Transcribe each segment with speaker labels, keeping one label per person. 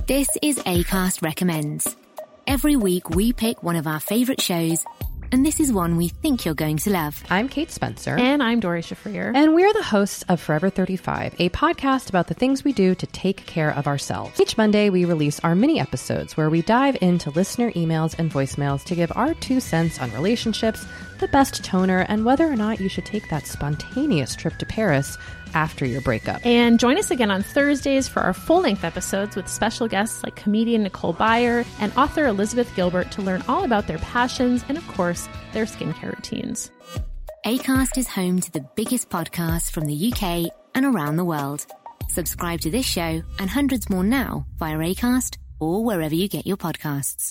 Speaker 1: This is Acast Recommends. Every week we pick one of our favourite shows, and this is one we think you're going to love.
Speaker 2: I'm Kate Spencer.
Speaker 3: And I'm Dory Shafrir.
Speaker 2: And we're the hosts of Forever 35, a podcast about the things we do to take care of ourselves. Each Monday, we release our mini episodes where we dive into listener emails and voicemails to give our 2 cents on relationships, the best toner, and whether or not you should take that spontaneous trip to Paris after your breakup.
Speaker 3: And join us again on Thursdays for our full-length episodes with special guests like comedian Nicole Byer and author Elizabeth Gilbert to learn all about their passions and, of course, their skincare routines.
Speaker 1: Acast is home to the biggest podcasts from the UK and around the world. Subscribe to this show and hundreds more now via Acast or wherever you get your podcasts.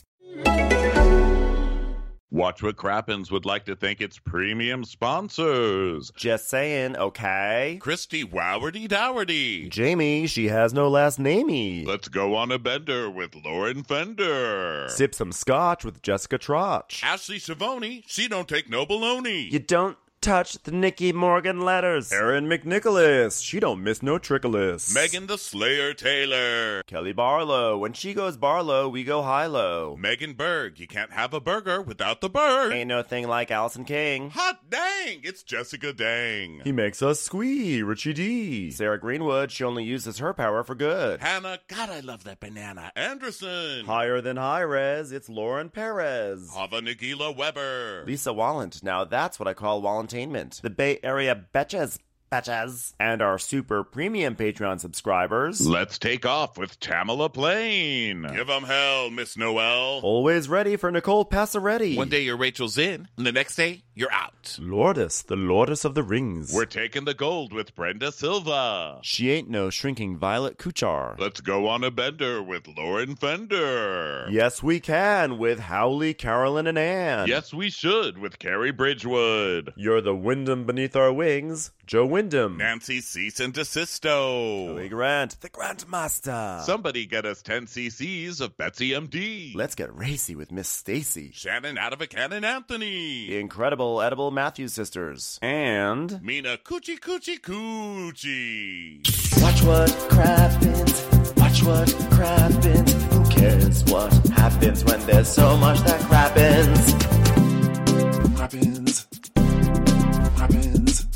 Speaker 4: Watch What Crappens would like to thank its premium sponsors.
Speaker 5: Just saying, okay?
Speaker 4: Christy Wowardy Dowardy.
Speaker 5: Jamie, she has no last namey.
Speaker 4: Let's go on a bender with Lauren Fender.
Speaker 5: Sip some scotch with Jessica Trotch.
Speaker 4: Ashley Savoni, she don't take no baloney.
Speaker 5: You don't touch the Nicky Morgan letters.
Speaker 6: Erin McNicholas, she don't miss no trickolas.
Speaker 4: Megan the Slayer Taylor.
Speaker 5: Kelly Barlow, when she goes Barlow, we go high-low.
Speaker 4: Megan Berg, you can't have a burger without the bird.
Speaker 5: Ain't no thing like Allison King.
Speaker 4: Hot dang, it's Jessica Dang.
Speaker 6: He makes us squee, Richie D.
Speaker 5: Sarah Greenwood, she only uses her power for good.
Speaker 4: Hannah, God, I love that banana. Anderson.
Speaker 6: Higher than high res, it's Lauren Perez.
Speaker 4: Hava Nagila Weber.
Speaker 5: Lisa Wallant, now that's what I call Wallentainment. The Bay Area betches. And our super premium Patreon subscribers.
Speaker 4: Let's take off with Tamala Plain. Give 'em hell, Miss Noel.
Speaker 6: Always ready for Nicole Passaretti.
Speaker 4: One day you're Rachel's in, and the next day you're out.
Speaker 6: Lourdes, the Lourdes of the Rings.
Speaker 4: We're taking the gold with Brenda Silva.
Speaker 6: She ain't no shrinking Violet Kuchar.
Speaker 4: Let's go on a bender with Lauren Fender.
Speaker 6: Yes, we can with Howley, Carolyn, and Ann.
Speaker 4: Yes, we should with Carrie Bridgewood.
Speaker 6: You're the Wyndham beneath our wings, Joe Wyndham.
Speaker 4: Nancy Cease and DeSisto.
Speaker 6: Joey Grant, the Grandmaster.
Speaker 4: Somebody get us 10 cc's of Betsy MD.
Speaker 6: Let's get racy with Miss Stacy.
Speaker 4: Shannon out of a cannon Anthony.
Speaker 5: The incredible Edible Matthews sisters. And
Speaker 4: Mina Coochie Coochie Coochie.
Speaker 7: Watch what crappens. Watch what crappens. Who cares what happens when there's so much that crappens? Crappens. Crappens.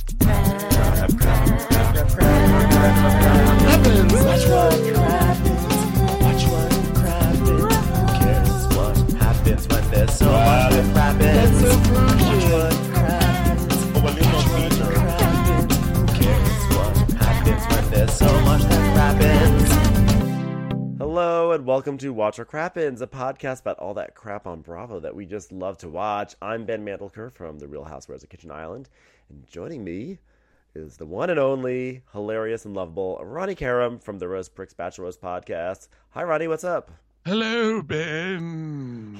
Speaker 7: Watch what crappens. Watch what crappens. Who cares what happens when there's so much that crappens? Watch what crappens. Watch what crappens. Who cares what happens when there's so much that crappens?
Speaker 6: Hello and welcome to Watch What Crappens, a podcast about all that crap on Bravo that we just love to watch. I'm Ben Mandelker from The Real Housewives of Kitchen Island, and joining me is the one and only, hilarious and lovable Ronnie Karam from the Rose Pricks Bachelor Rose podcast. Hi, Ronnie. What's up?
Speaker 4: Hello, Ben.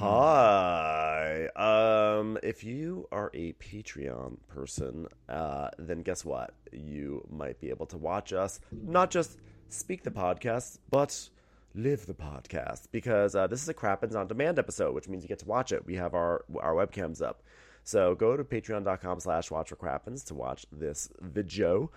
Speaker 6: Hi. If you are a Patreon person, then guess what? You might be able to watch us, not just speak the podcast, but live the podcast, because this is a Crappens on Demand episode, which means you get to watch it. We have our webcams up. So go to patreon.com/watchforcrappens to watch this video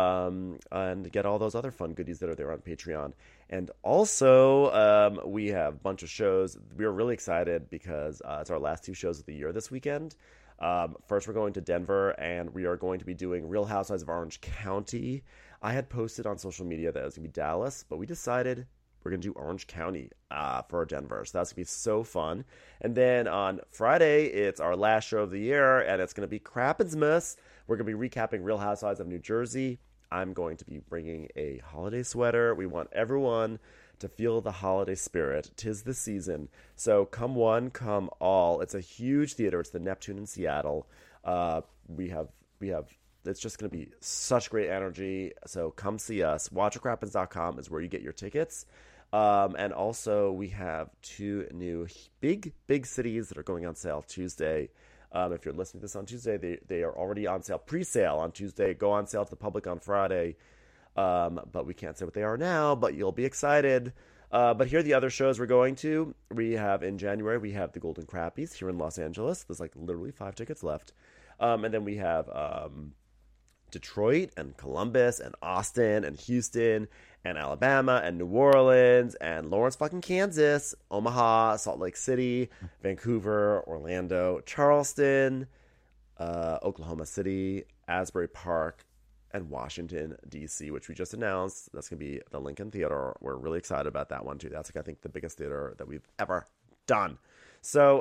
Speaker 6: and get all those other fun goodies that are there on Patreon. And also, we have a bunch of shows. We're really excited because it's our last 2 shows of the year this weekend. First, we're going to Denver, and we are going to be doing Real Housewives of Orange County. I had posted on social media that it was going to be Dallas, but we decided we're going to do Orange County for Denver. So that's going to be so fun. And then on Friday, it's our last show of the year, and it's going to be Crappensmas. We're going to be recapping Real Housewives of New Jersey. I'm going to be bringing a holiday sweater. We want everyone to feel the holiday spirit. 'Tis the season. So come one, come all. It's a huge theater. It's the Neptune in Seattle. We have it's just going to be such great energy. So come see us. WatchWhatCrappens.com is where you get your tickets. And also we have 2 new big cities that are going on sale Tuesday. If you're listening to this on Tuesday, they are already on sale, pre-sale on Tuesday, go on sale to the public on Friday. But we can't say what they are now, but you'll be excited. But here are the other shows we're going to. We have in January, we have the Golden Crappies here in Los Angeles. There's like literally 5 tickets left. And then we have Detroit and Columbus and Austin and Houston and Alabama and New Orleans and Lawrence fucking Kansas, Omaha, Salt Lake City, Vancouver, Orlando, Charleston, Oklahoma City, Asbury Park, and Washington, D.C., which we just announced. That's going to be the Lincoln Theater. We're really excited about that one, too. That's, like, I think, the biggest theater that we've ever done. So,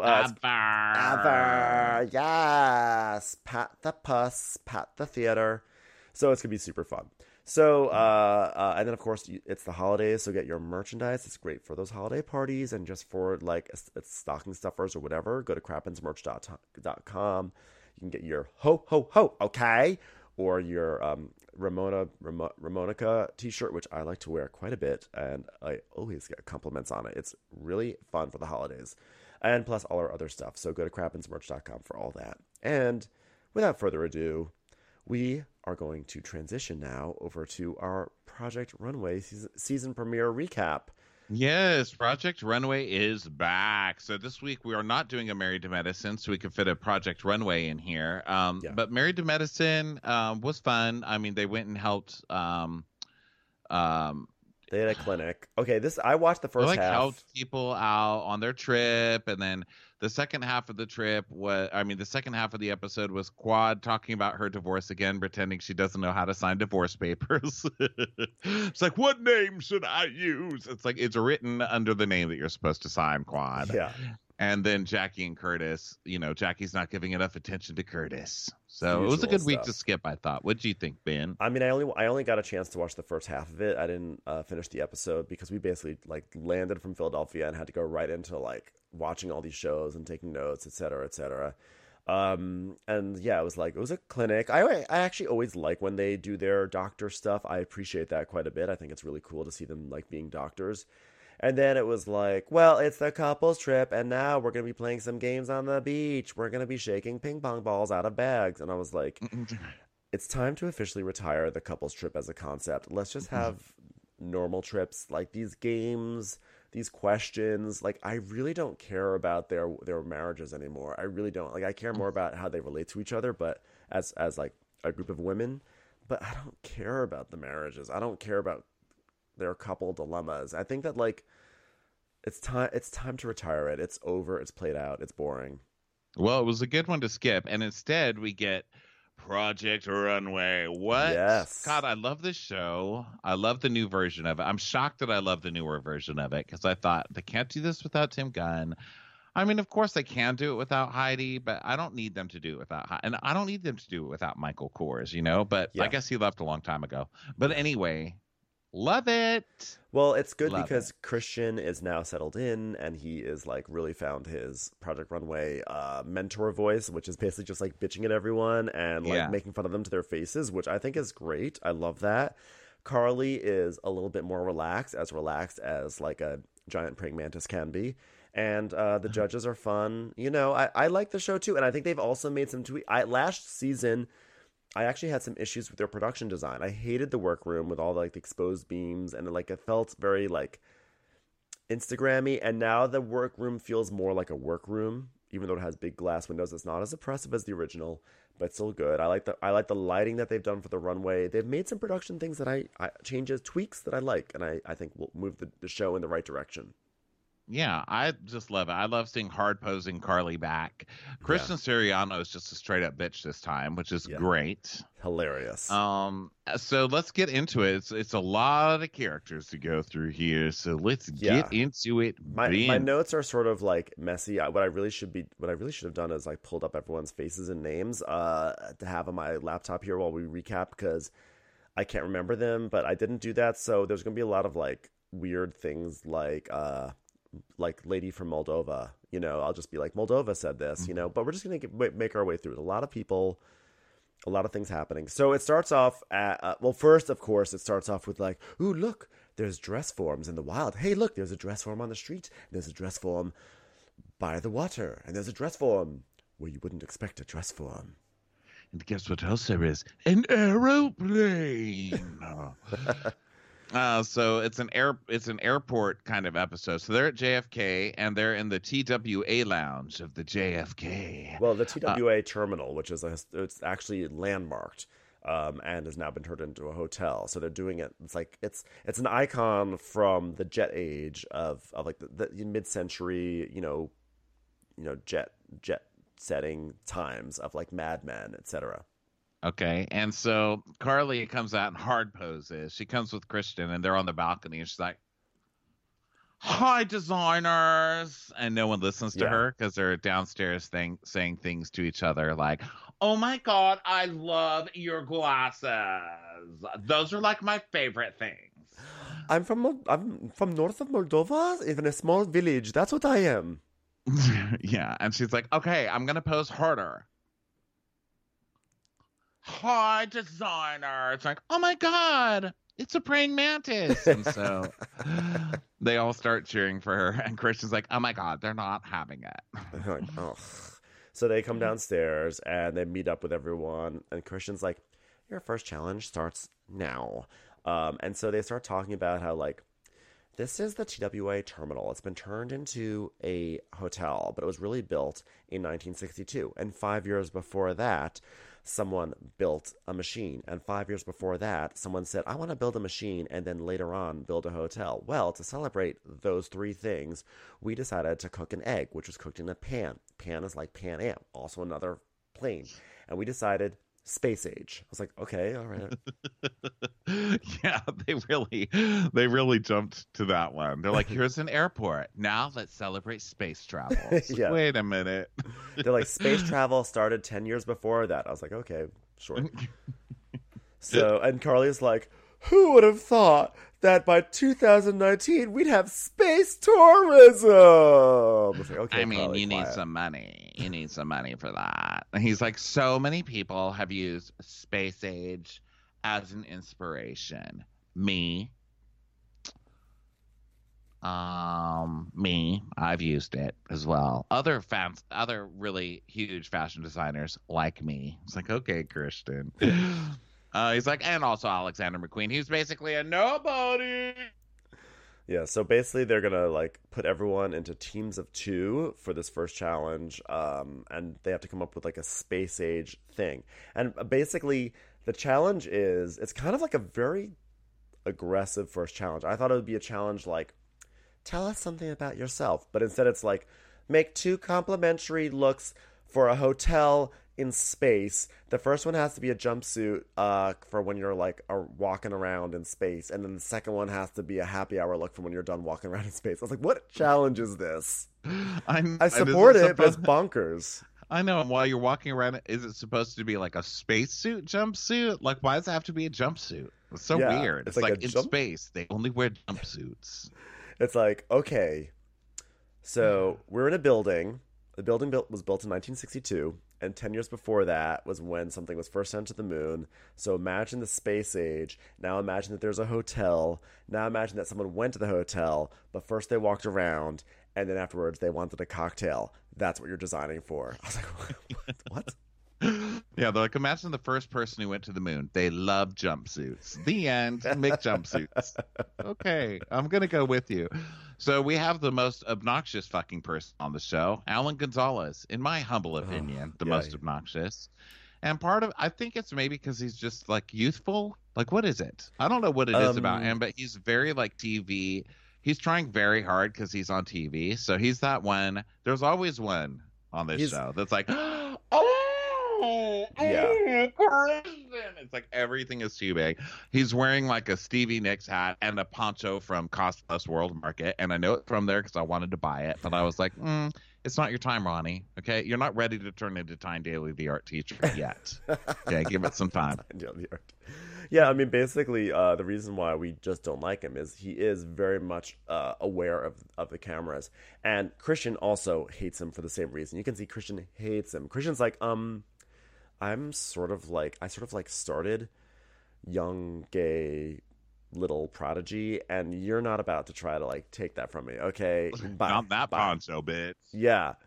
Speaker 6: ever. Yes. Pat the Puss, Pat the Theater. So it's going to be super fun. So, and then, of course, it's the holidays, so get your merchandise. It's great for those holiday parties and just for, like, stocking stuffers or whatever. Go to crappensmerch.com. You can get your ho, ho, ho, okay? Or your Ramonica t-shirt, which I like to wear quite a bit, and I always get compliments on it. It's really fun for the holidays. And plus all our other stuff. So go to crappensmerch.com for all that. And without further ado, we are going to transition now over to our Project Runway season premiere recap.
Speaker 4: Yes, Project Runway is back. So this week we are not doing a Married to Medicine, so we could fit a Project Runway in here. But Married to Medicine was fun. I mean, they went and helped.
Speaker 6: They had a clinic. Okay, I watched the first half.
Speaker 4: Helped people out on their trip, and then the second half of the trip the second half of the episode was Quad talking about her divorce again, pretending she doesn't know how to sign divorce papers. It's like, what name should I use? It's like, it's written under the name that you're supposed to sign, Quad.
Speaker 6: Yeah.
Speaker 4: And then Jackie and Curtis, Jackie's not giving enough attention to Curtis. So it was a good week to skip, I thought. What do you think, Ben?
Speaker 6: I mean, I only got a chance to watch the first half of it. I didn't finish the episode because we basically landed from Philadelphia and had to go right into watching all these shows and taking notes, et cetera, et cetera. And yeah, it was a clinic. I actually always like when they do their doctor stuff. I appreciate that quite a bit. I think it's really cool to see them being doctors. And then it was like, well, it's the couples trip, and now we're going to be playing some games on the beach. We're going to be shaking ping pong balls out of bags. And I was like, it's time to officially retire the couples trip as a concept. Let's just have normal trips, like these games, these questions. I really don't care about their marriages anymore. I really don't. I care more about how they relate to each other, but as a group of women. But I don't care about the marriages. I don't care about their couple dilemmas. I think that it's time to retire it. It's over. It's played out. It's boring.
Speaker 4: Well, it was a good one to skip, and instead we get Project Runway. What?
Speaker 6: Yes.
Speaker 4: God, I love this show. I love the new version of it. I'm shocked that I love the newer version of it because I thought they can't do this without Tim Gunn. I mean, of course they can do it without Heidi, but I don't need them to do it without Heidi. And I don't need them to do it without Michael Kors, But yeah. I guess he left a long time ago. But anyway, love it.
Speaker 6: Well, it's good because Christian is now settled in, and he is really found his Project Runway mentor voice, which is basically just bitching at everyone and making fun of them to their faces, which I think is great. I love that. Carly is a little bit more relaxed as a giant praying mantis can be. And the judges are fun. I like the show too. And I think they've also made some tweaks. Last season, I actually had some issues with their production design. I hated the workroom with all the exposed beams, and it felt very Instagram-y. And now the workroom feels more like a workroom, even though it has big glass windows. It's not as oppressive as the original, but still good. I like the lighting that they've done for the runway. They've made some production things that tweaks that I like, and I think will move the show in the right direction.
Speaker 4: Yeah, I just love it. I love seeing hard posing Carly back. Kristen Siriano is just a straight up bitch this time, which is great.
Speaker 6: Hilarious.
Speaker 4: So let's get into it. It's a lot of characters to go through here. So let's get into it.
Speaker 6: My notes are sort of messy. What I really should have done is pulled up everyone's faces and names to have on my laptop here while we recap, because I can't remember them, but I didn't do that. So there's going to be a lot of weird things like lady from Moldova, I'll just be Moldova said this, but we're just going to make our way through it. A lot of people, a lot of things happening. So it starts off first, of course, it starts off with ooh, look, there's dress forms in the wild. Hey, look, there's a dress form on the street. There's a dress form by the water. And there's a dress form where you wouldn't expect a dress form.
Speaker 4: And guess what else there is? An aeroplane. So it's an airport kind of episode. So they're at JFK, and they're in the TWA lounge of the JFK.
Speaker 6: Well, the TWA terminal, which is it's actually landmarked. and has now been turned into a hotel. So they're doing it. It's like it's an icon from the jet age of like the mid-century, jet setting times of like Mad Men, etc.
Speaker 4: Okay, and so Carly comes out in hard poses. She comes with Christian, and they're on the balcony, and she's like, "Hi, designers," and no one listens to her because they're downstairs saying things to each other like, "Oh my God, I love your glasses. Those are like my favorite things."
Speaker 6: I'm from north of Moldova, in a small village. That's what I am.
Speaker 4: Yeah, and she's like, "Okay, I'm gonna pose harder." "Hi, designer." It's like, "Oh my God, it's a praying mantis." And so they all start cheering for her. And Christian's like, "Oh my God, they're not having it."
Speaker 6: Like, oh. So they come downstairs and they meet up with everyone. And Christian's like, "Your first challenge starts now." And so they start talking about how, like, this is the TWA terminal. It's been turned into a hotel, but it was really built in 1962. And 5 years before that, someone built a machine. And 5 years before that, someone said, "I want to build a machine and then later on build a hotel." Well, to celebrate those three things, we decided to cook an egg, which was cooked in a pan. Pan is like Pan Am, also another plane. And we decided space age. I was like, okay, all right.
Speaker 4: Yeah, they really jumped to that one. They're like, "Here's an airport. Now let's celebrate space travel."
Speaker 6: Yeah.
Speaker 4: Wait a minute.
Speaker 6: They're like, space travel started 10 years before that. I was like, okay, sure. So, and Carly's like, "Who would have thought that by 2019 we'd have space tourism?" I was like, okay,
Speaker 4: I mean,
Speaker 6: Carly,
Speaker 4: you need
Speaker 6: quiet.
Speaker 4: some money. You need some money for that. And he's like, "So many people have used space age as an inspiration. Me. I've used it as well. Other really huge fashion designers like me." It's like, okay, Christian. He's like, and also Alexander McQueen. He was basically a nobody.
Speaker 6: Yeah, so basically they're gonna like put everyone into teams of 2 for this first challenge, and they have to come up with like a space age thing. And basically the challenge is, it's kind of like a very aggressive first challenge. I thought it would be a challenge like, tell us something about yourself, but instead it's like, make 2 complimentary looks for a hotel in space. The first one has to be a jumpsuit for when you're like walking around in space, and then the second one has to be a happy hour look for when you're done walking around in space. I was like, what challenge is this? I support it, but it's bonkers.
Speaker 4: I know. And while you're walking around, is it supposed to be like a spacesuit jumpsuit? Like, why does it have to be a jumpsuit? It's so weird. It's like in space, they only wear jumpsuits.
Speaker 6: It's like, okay, so we're in a building. The building was built in 1962, and 10 years before that was when something was first sent to the moon. So imagine the space age. Now imagine that there's a hotel. Now imagine that someone went to the hotel, but first they walked around, and then afterwards they wanted a cocktail. That's what you're designing for. I was like, what?
Speaker 4: Yeah, they're like, imagine the first person who went to the moon. They love jumpsuits. The end. Make jumpsuits. Okay, I'm going to go with you. So we have the most obnoxious fucking person on the show, Alan Gonzalez, in my humble opinion, most obnoxious. And I think it's maybe because he's just like youthful. Like, what is it? I don't know what it is about him, but he's very like TV. He's trying very hard because he's on TV. So he's that one. There's always one on this show that's like, it's like everything is too big. He's wearing like a Stevie Nicks hat and a poncho from Cost Plus World Market, and I know it from there because I wanted to buy it, but I was like, it's not your time, Ronnie. Okay, you're not ready to turn into Tyne Daly, the art teacher yet. Okay, give it some time.
Speaker 6: Yeah, I mean, basically, the reason why we just don't like him is he is very much aware of the cameras, and Christian also hates him for the same reason. You can see Christian hates him. Christian's like, I sort of like started young gay little prodigy, and you're not about to try to like take that from me, okay? Bye.
Speaker 4: Not that poncho, bitch.
Speaker 6: Yeah.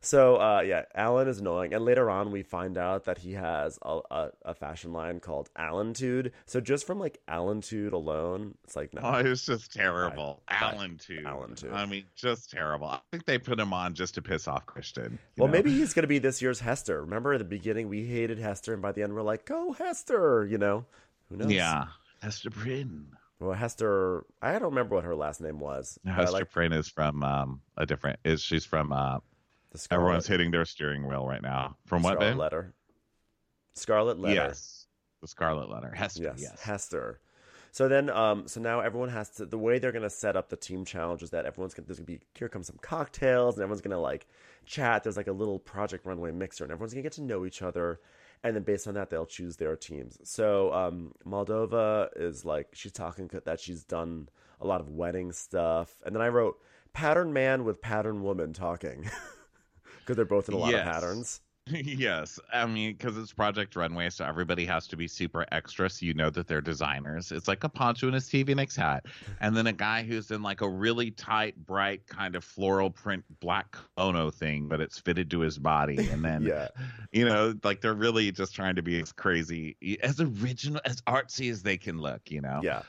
Speaker 6: So, yeah, Alan is annoying. And later on, we find out that he has a fashion line called Alantude. So just from, like, Alantude alone, it's like, no.
Speaker 4: Oh, it's just terrible. Alantude.
Speaker 6: Alantude.
Speaker 4: I mean, just terrible. I think they put him on just to piss off Christian.
Speaker 6: Well, maybe he's going to be this year's Hester. Remember at the beginning, we hated Hester, and by the end, we're like, go Hester, you know? Who knows?
Speaker 4: Yeah. Hester Prynne.
Speaker 6: Well, Hester, I don't remember what her last name was.
Speaker 4: Hester Prynne is from she's from everyone's hitting their steering wheel right now. From what, babe?
Speaker 6: Scarlet Letter.
Speaker 4: Yes. The Scarlet Letter. Hester, yes.
Speaker 6: Hester. So then, so now everyone has to, the way they're going to set up the team challenge is that there's going to be, here comes some cocktails, and everyone's going to, like, chat. There's, like, a little Project Runway mixer, and everyone's going to get to know each other. And then based on that, they'll choose their teams. So Moldova is like, she's talking that she's done a lot of wedding stuff. And then I wrote pattern man with pattern woman talking. Because they're both in a lot of patterns.
Speaker 4: Yes. I mean, because it's Project Runway, so everybody has to be super extra, so you know that they're designers. It's like a poncho and a Stevie Nicks hat. And then a guy who's in like a really tight, bright kind of floral print black kimono thing, but it's fitted to his body. And then, you know, like they're really just trying to be as crazy, as original, as artsy as they can look, you know?
Speaker 6: Yeah.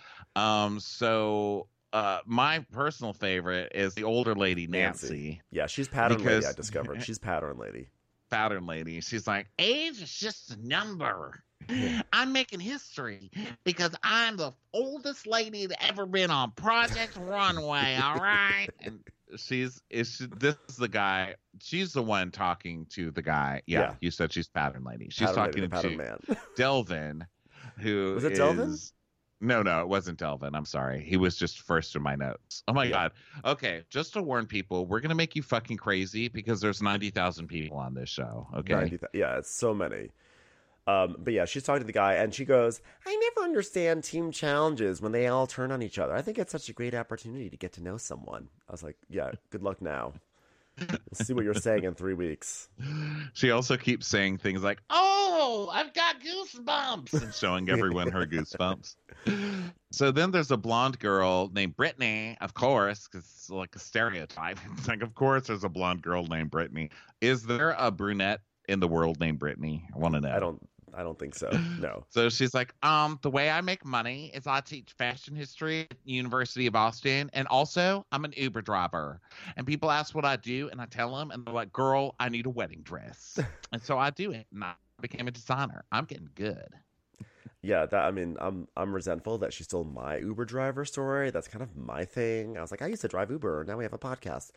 Speaker 4: So my personal favorite is the older lady, Nancy.
Speaker 6: Yeah, she's pattern lady, I discovered. She's pattern lady.
Speaker 4: Pattern lady. She's like, age is just a number. I'm making history because I'm the oldest lady that ever been on Project Runway. All right. And this is the guy. She's the one talking to the guy. Yeah. You said she's pattern lady. She's talking to
Speaker 6: man.
Speaker 4: Delvin, who
Speaker 6: was it Delvin?
Speaker 4: No, it wasn't Delvin. I'm sorry. He was just first in my notes. Oh, my God. Okay, just to warn people, we're going to make you fucking crazy because there's 90,000 people on this show, okay?
Speaker 6: Yeah, it's so many. But yeah, she's talking to the guy, and she goes, I never understand team challenges when they all turn on each other. I think it's such a great opportunity to get to know someone. I was like, yeah, good luck now. We'll see what you're saying in 3 weeks.
Speaker 4: She also keeps saying things like, oh, I've got goosebumps, and showing everyone her goosebumps. So then there's a blonde girl named Brittany, of course, because it's like a stereotype. It's like, of course there's a blonde girl named Brittany. Is there a brunette in the world named Brittany? I want to know.
Speaker 6: I don't think so. No.
Speaker 4: So she's like, the way I make money is I teach fashion history at the University of Austin. And also I'm an Uber driver. And people ask what I do. And I tell them, and they're like, girl, I need a wedding dress. And so I do it. And I became a designer. I'm getting good.
Speaker 6: Yeah, I'm resentful that she stole my Uber driver story. That's kind of my thing. I was like, I used to drive Uber. Now we have a podcast.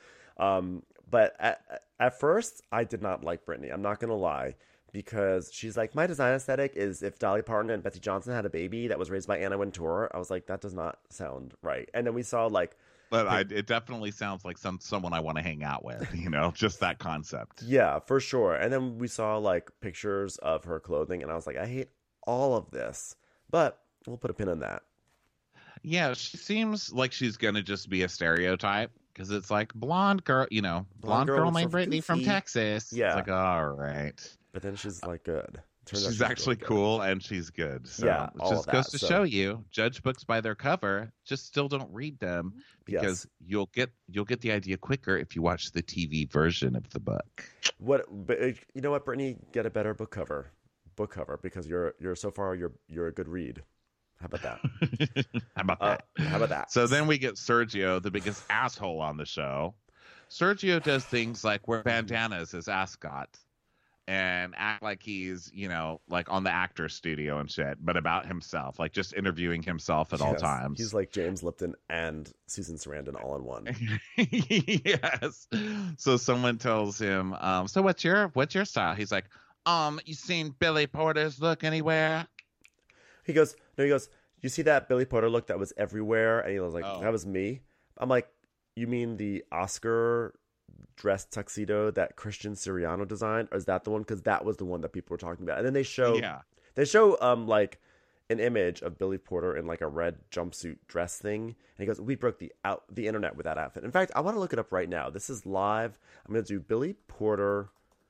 Speaker 6: But at first, I did not like Brittany. I'm not going to lie. Because she's like, my design aesthetic is if Dolly Parton and Betsy Johnson had a baby that was raised by Anna Wintour. I was like, that does not sound right. And then we saw like...
Speaker 4: But it definitely sounds like someone I want to hang out with, you know, just that concept.
Speaker 6: Yeah, for sure. And then we saw like pictures of her clothing, and I was like, I hate all of this. But we'll put a pin in that.
Speaker 4: Yeah, she seems like she's going to just be a stereotype. Because it's like blonde girl, you know, blonde girl named Brittany from Texas.
Speaker 6: Yeah.
Speaker 4: It's like, all right.
Speaker 6: But then she's like good.
Speaker 4: She's actually cool and she's good. So
Speaker 6: yeah,
Speaker 4: it just goes to show you, judge books by their cover. Just still don't read them because you'll get the idea quicker if you watch the TV version of the book.
Speaker 6: But you know what, Brittany, get a better book cover because you're so far you're a good read. How about that? How about that?
Speaker 4: So then we get Sergio, the biggest asshole on the show. Sergio does things like wear bandanas as ascot and act like he's, you know, like on the actor's studio and shit, but about himself, like just interviewing himself at all times.
Speaker 6: He's like James Lipton and Susan Sarandon all in one.
Speaker 4: Yes. So someone tells him, so what's your style? He's like, you seen Billy Porter's look anywhere?
Speaker 6: He goes, you see that Billy Porter look that was everywhere? And he was like, that was me. I'm like, you mean the Oscar dress tuxedo that Christian Siriano designed? Or is that the one? Because that was the one that people were talking about. And then they show like an image of Billy Porter in like a red jumpsuit dress thing. And he goes, we broke the internet with that outfit. In fact, I want to look it up right now. This is live. I'm going to do Billy Porter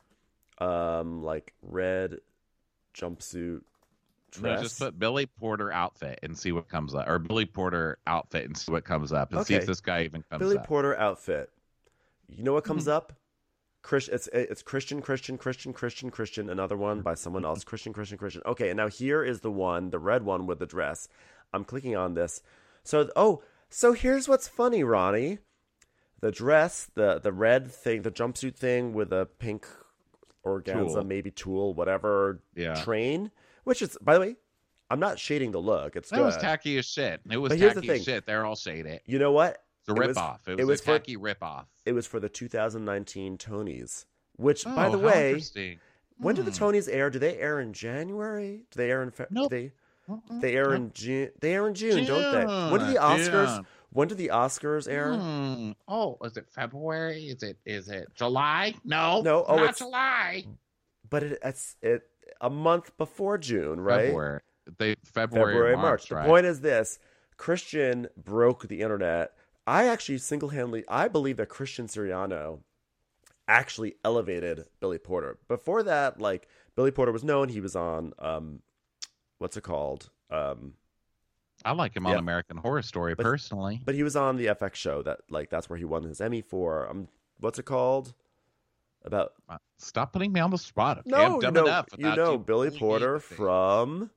Speaker 6: like red jumpsuit dress.
Speaker 4: No, just put Billy Porter outfit and see what comes up. Or Billy Porter outfit and see what comes up. And see if this guy even comes up.
Speaker 6: Billy Porter outfit. You know what comes up? It's Christian. Another one by someone else. Christian. Okay, and now here is the red one with the dress. I'm clicking on this. So here's what's funny, Ronnie. The dress, the red thing, the jumpsuit thing with a pink organza, maybe tulle, whatever, train. Which is, by the way, I'm not shading the look. It
Speaker 4: was tacky as shit. It was tacky as shit. They're all shaded.
Speaker 6: You know what?
Speaker 4: It's a ripoff. It was a tacky ripoff.
Speaker 6: It was for the 2019 Tonys. Which, by the way, when do the Tonys air? Do they air in January? Do they air in February? Nope. They air in June. They air in June, don't they? When do the Oscars? June. When do the Oscars air?
Speaker 4: Oh, is it February? Is it July? No, it's July.
Speaker 6: But it's a month before June, right?
Speaker 4: February,
Speaker 6: March.
Speaker 4: Right?
Speaker 6: The point is this: Christian broke the internet. I actually I believe that Christian Siriano actually elevated Billy Porter. Before that, like, Billy Porter was known. He was on what's it called?
Speaker 4: I like him on American Horror Story personally.
Speaker 6: But he was on the FX show that's where he won his Emmy for what's it called? About
Speaker 4: stop putting me on the spot. Okay?
Speaker 6: No,
Speaker 4: I'm dumb enough.
Speaker 6: Billy Porter from.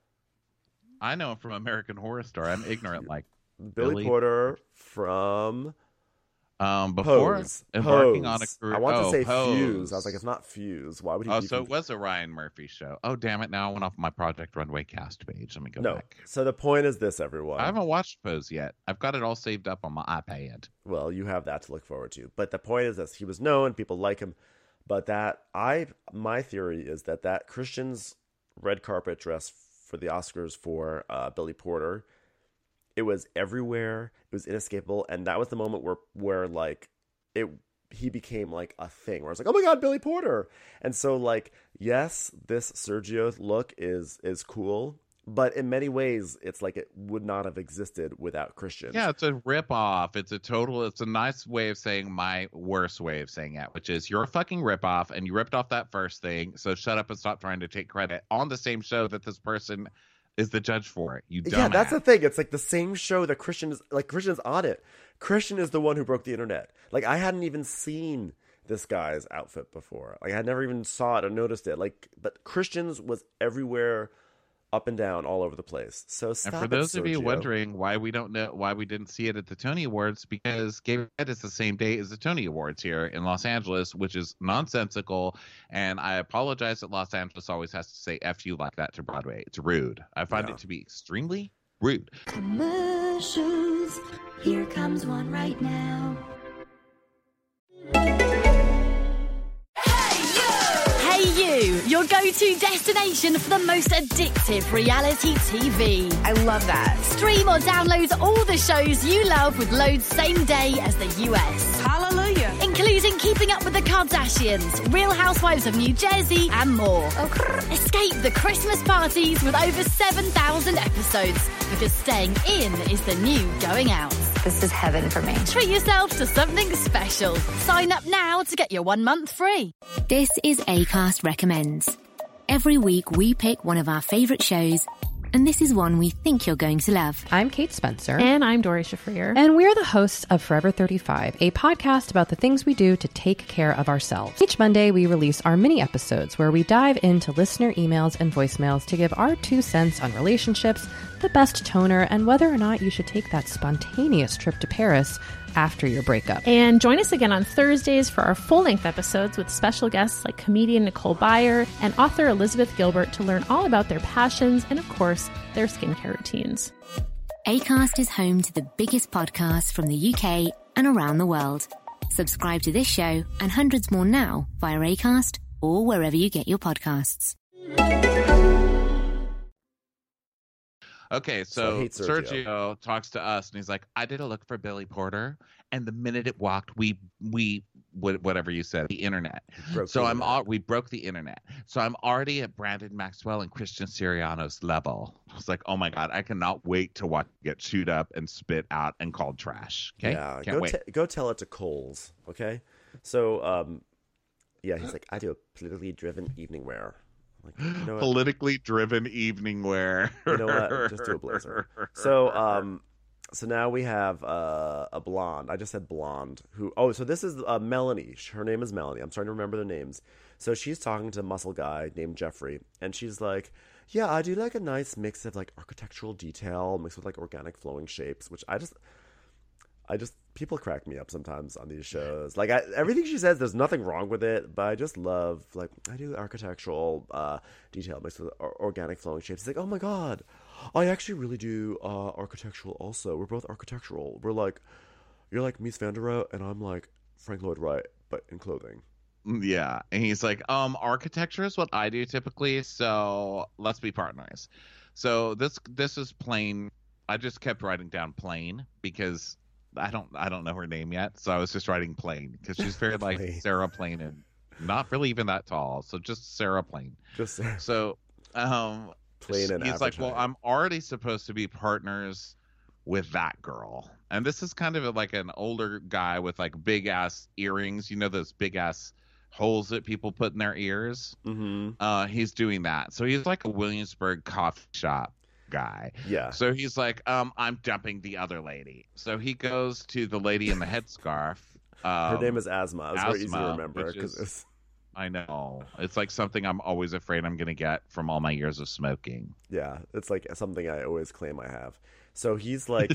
Speaker 4: I know him from American Horror Story. I'm ignorant like
Speaker 6: Billy Porter from.
Speaker 4: Before
Speaker 6: Pose.
Speaker 4: embarking on a career.
Speaker 6: I want to say
Speaker 4: Pose.
Speaker 6: Fuse. I was like, it's not Fuse. Why would he?
Speaker 4: So it was a Ryan Murphy show. Oh, damn it! Now I went off my Project Runway cast page. Let me go back.
Speaker 6: So the point is this, everyone.
Speaker 4: I haven't watched Pose yet. I've got it all saved up on my iPad.
Speaker 6: Well, you have that to look forward to. But the point is this: he was known, people like him. But my theory is that Christian's red carpet dress for the Oscars for Billy Porter. It was everywhere. It was inescapable, and that was the moment where like he became like a thing. Where it's like, oh my god, Billy Porter! And so like, yes, this Sergio look is cool, but in many ways, it's like it would not have existed without Christian.
Speaker 4: Yeah, it's a ripoff. It's a nice way of saying my worst way of saying it, which is you're a fucking ripoff, and you ripped off that first thing. So shut up and stop trying to take credit on the same show that this person is the judge for it. You dumbass.
Speaker 6: Yeah, that's the thing. It's like the same show that Christian's on it. Christian is the one who broke the internet. Like, I hadn't even seen this guy's outfit before. Like, I had never even saw it or noticed it. Like, but Christian's was everywhere, up and down, all over the place. So stop.
Speaker 4: And for those of you wondering why we didn't see it at the Tony Awards, because Gay Pride is the same day as the Tony Awards here in Los Angeles, which is nonsensical. And I apologize that Los Angeles always has to say F you like that to Broadway. It's rude. I find it to be extremely rude.
Speaker 8: Commercials. Here comes one right now.
Speaker 9: Hey you, your go-to destination for the most addictive reality TV.
Speaker 10: I love that.
Speaker 9: Stream or download all the shows you love with loads same day as the US.
Speaker 10: Hallelujah.
Speaker 9: Including Keeping Up with the Kardashians, Real Housewives of New Jersey, and more. Escape the Christmas parties with over 7,000 episodes, because staying in is the new going out.
Speaker 10: This is heaven for me.
Speaker 9: Treat yourself to something special. Sign up now to get your 1 month free.
Speaker 1: This is Acast Recommends. Every week we pick one of our favourite shows, and this is one we think you're going to love.
Speaker 2: I'm Kate Spencer.
Speaker 3: And I'm Dory Shafrir.
Speaker 2: And we're the hosts of Forever 35, a podcast about the things we do to take care of ourselves. Each Monday, we release our mini episodes where we dive into listener emails and voicemails to give our 2 cents on relationships, the best toner, and whether or not you should take that spontaneous trip to Paris after your breakup.
Speaker 3: And join us again on Thursdays for our full-length episodes with special guests like comedian Nicole Byer and author Elizabeth Gilbert to learn all about their passions and, of course, their skincare routines.
Speaker 1: Acast is home to the biggest podcasts from the UK and around the world. Subscribe to this show and hundreds more now via Acast or wherever you get your podcasts.
Speaker 4: Okay, so Sergio talks to us and he's like, I did a look for Billy Porter, and the minute it walked, we whatever you said, the internet. We broke the internet. So I'm already at Brandon Maxwell and Christian Siriano's level. I was like, oh my god, I cannot wait to watch it get chewed up and spit out and called trash. Okay,
Speaker 6: yeah,
Speaker 4: can't wait.
Speaker 6: Go tell it to Coles. Okay, so he's like, I do a politically driven evening wear. Like, you know
Speaker 4: politically driven evening wear.
Speaker 6: You know what? Just do a blazer. So So now we have a blonde. I just said blonde. So this is Melanie. Her name is Melanie. I'm starting to remember the names. So she's talking to a muscle guy named Jeffrey, and she's like, yeah, I do like a nice mix of like architectural detail mixed with like organic flowing shapes, which I just people crack me up sometimes on these shows. Like everything she says, there's nothing wrong with it, but I just love, like, I do architectural detail mixed with organic flowing shapes. It's like, oh my God, I actually really do architectural also. We're both architectural. We're like, you're like Mies van der Rohe, and I'm like Frank Lloyd Wright, but in clothing.
Speaker 4: Yeah, and he's like, architecture is what I do typically, so let's be partners. So this is Plain. I just kept writing down Plain because I don't know her name yet, so I was just writing Plain because she's very like Sarah Plain and not really even that tall, so just Sarah Plain.
Speaker 6: Just Sarah.
Speaker 4: So
Speaker 6: Plain and
Speaker 4: he's like, well, I'm already supposed to be partners with that girl, and this is kind of like an older guy with like big ass earrings, you know, those big ass holes that people put in their ears.
Speaker 6: Mm-hmm.
Speaker 4: He's doing that, so he's like a Williamsburg coffee shop guy.
Speaker 6: Yeah.
Speaker 4: So he's like, I'm dumping the other lady. So he goes to the lady in the headscarf.
Speaker 6: Her name is Asma. It's very easy to
Speaker 4: Asma,
Speaker 6: remember because
Speaker 4: I know, it's like something I'm always afraid I'm gonna get from all my years of smoking.
Speaker 6: Yeah, it's like something I always claim I have. So he's like,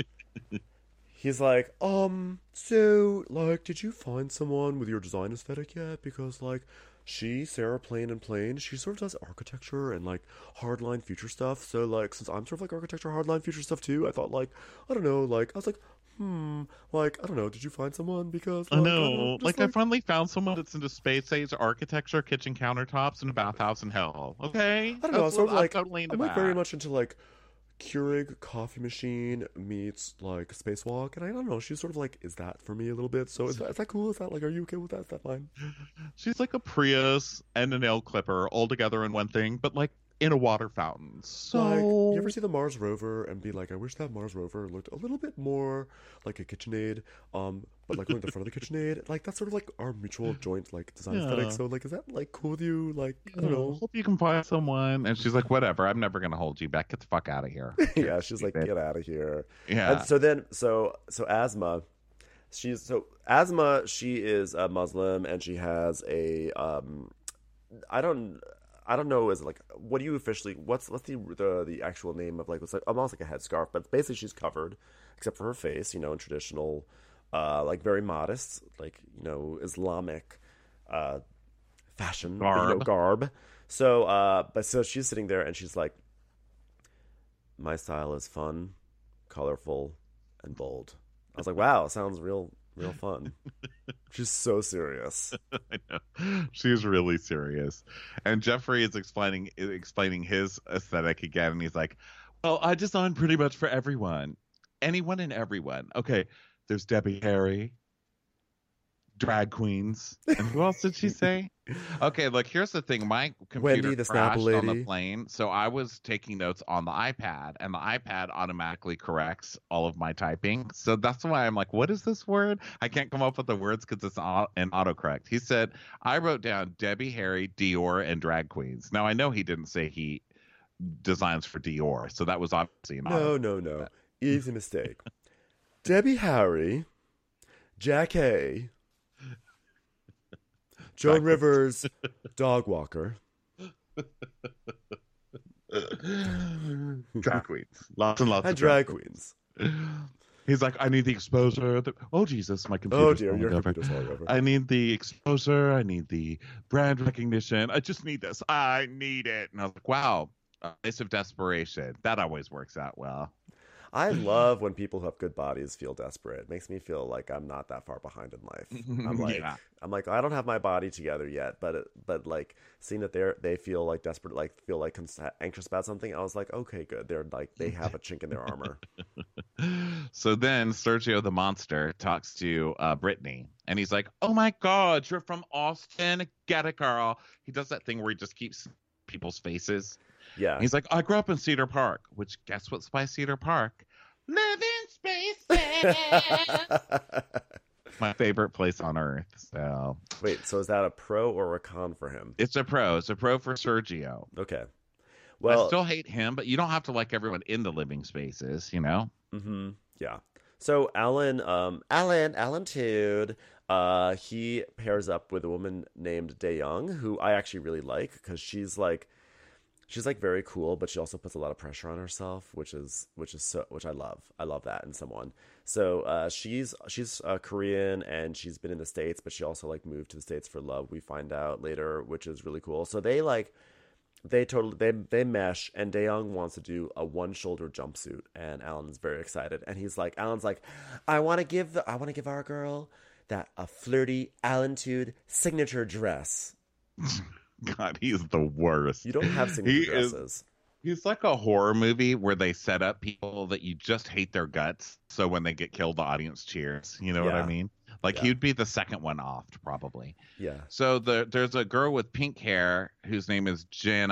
Speaker 6: so like, did you find someone with your design aesthetic yet? Because like, Sarah Plain, she sort of does architecture and like hardline future stuff. So like, since I'm sort of like architecture, hardline future stuff too, I thought like, I don't know, like I was like, like, I don't know, did you find someone? Because like,
Speaker 4: I know, I finally found someone that's into space age architecture, kitchen countertops, and a bathhouse in hell. Okay,
Speaker 6: I don't know, sort of like,
Speaker 4: totally into
Speaker 6: I'm like
Speaker 4: that.
Speaker 6: very much into like Keurig coffee machine meets like spacewalk, and I don't know, she's sort of like, is that for me a little bit? So is that cool? Is that like, are you okay with that? Is that fine?
Speaker 4: She's like a Prius and a nail clipper all together in one thing, but like in a water fountain. So
Speaker 6: like, you ever see the Mars rover and be like, I wish that Mars rover looked a little bit more like a KitchenAid, but like going to the front of the KitchenAid, like that's sort of like our mutual joint like design aesthetic. So like, is that like cool with you? Like, I don't know.
Speaker 4: Hope you can find someone. And she's like, whatever, I'm never gonna hold you back. Get the fuck out of here.
Speaker 6: Yeah, she's like, get out of here.
Speaker 4: Yeah.
Speaker 6: And so Asma, she is a Muslim, and she has a I don't know, is it like, what do you officially, what's the actual name of, like, it's like almost like a headscarf, but basically she's covered except for her face, you know, in traditional like very modest, like, you know, Islamic fashion garb. So so she's sitting there and she's like, my style is fun, colorful, and bold. I was like, wow, sounds real fun. She's so serious.
Speaker 4: I know. She's really serious. And Jeffrey is explaining his aesthetic again, and he's like, well, I design pretty much for everyone. Anyone and everyone. Okay, there's Debbie Harry, drag queens. And who else did she say? Okay, look, here's the thing. My computer
Speaker 6: Wendy, the
Speaker 4: crashed
Speaker 6: Snapple
Speaker 4: on the
Speaker 6: lady.
Speaker 4: plane, so I was taking notes on the iPad, and the iPad automatically corrects all of my typing. So that's why I'm like, what is this word? I can't come up with the words because it's an autocorrect. He said, I wrote down Debbie Harry, Dior, and drag queens. Now, I know he didn't say he designs for Dior, so that was obviously an
Speaker 6: No. Easy mistake. Debbie Harry, Jack Hay, Joan Rivers, dog walker.
Speaker 4: Drag queens. Lots and lots
Speaker 6: and
Speaker 4: of
Speaker 6: drag queens.
Speaker 4: He's like, I need the exposure. Oh, Jesus, my computer's
Speaker 6: Oh, dear, your computer's falling over.
Speaker 4: I need the exposure. I need the brand recognition. I just need this. I need it. And I was like, wow, a place of desperation. That always works out well.
Speaker 6: I love when people who have good bodies feel desperate. It makes me feel like I'm not that far behind in life. I'm like, I don't have my body together yet, but like seeing that they feel like desperate, like feel like anxious about something. I was like, okay, good. They're like, they have a chink in their armor.
Speaker 4: So then Sergio the Monster talks to Brittany, and he's like, oh my God, you're from Austin. Get it, girl. He does that thing where he just keeps people's faces.
Speaker 6: Yeah.
Speaker 4: He's like, I grew up in Cedar Park, which guess what's by Cedar Park? Living Spaces. My favorite place on earth. So
Speaker 6: wait, so is that a pro or a con for him?
Speaker 4: It's a pro. It's a pro for Sergio.
Speaker 6: Okay. Well,
Speaker 4: I still hate him, but you don't have to like everyone in the Living Spaces, you know?
Speaker 6: Mm-hmm. Yeah. So Alan Tude, he pairs up with a woman named Dae-young, who I actually really like because she's very cool, but she also puts a lot of pressure on herself, which I love. I love that in someone. So she's Korean and she's been in the States, but she also like moved to the States for love. We find out later, which is really cool. So they mesh, and Dae-young wants to do a one-shoulder jumpsuit, and Alan's very excited. And Alan's like, I want to give our girl a flirty Alan Tude signature dress.
Speaker 4: God, he's the worst.
Speaker 6: You don't have signature dresses.
Speaker 4: He's like a horror movie where they set up people that you just hate their guts, so when they get killed, the audience cheers. You know what I mean? Like, he'd be the second one off, probably.
Speaker 6: Yeah.
Speaker 4: So there's a girl with pink hair whose name is Jen.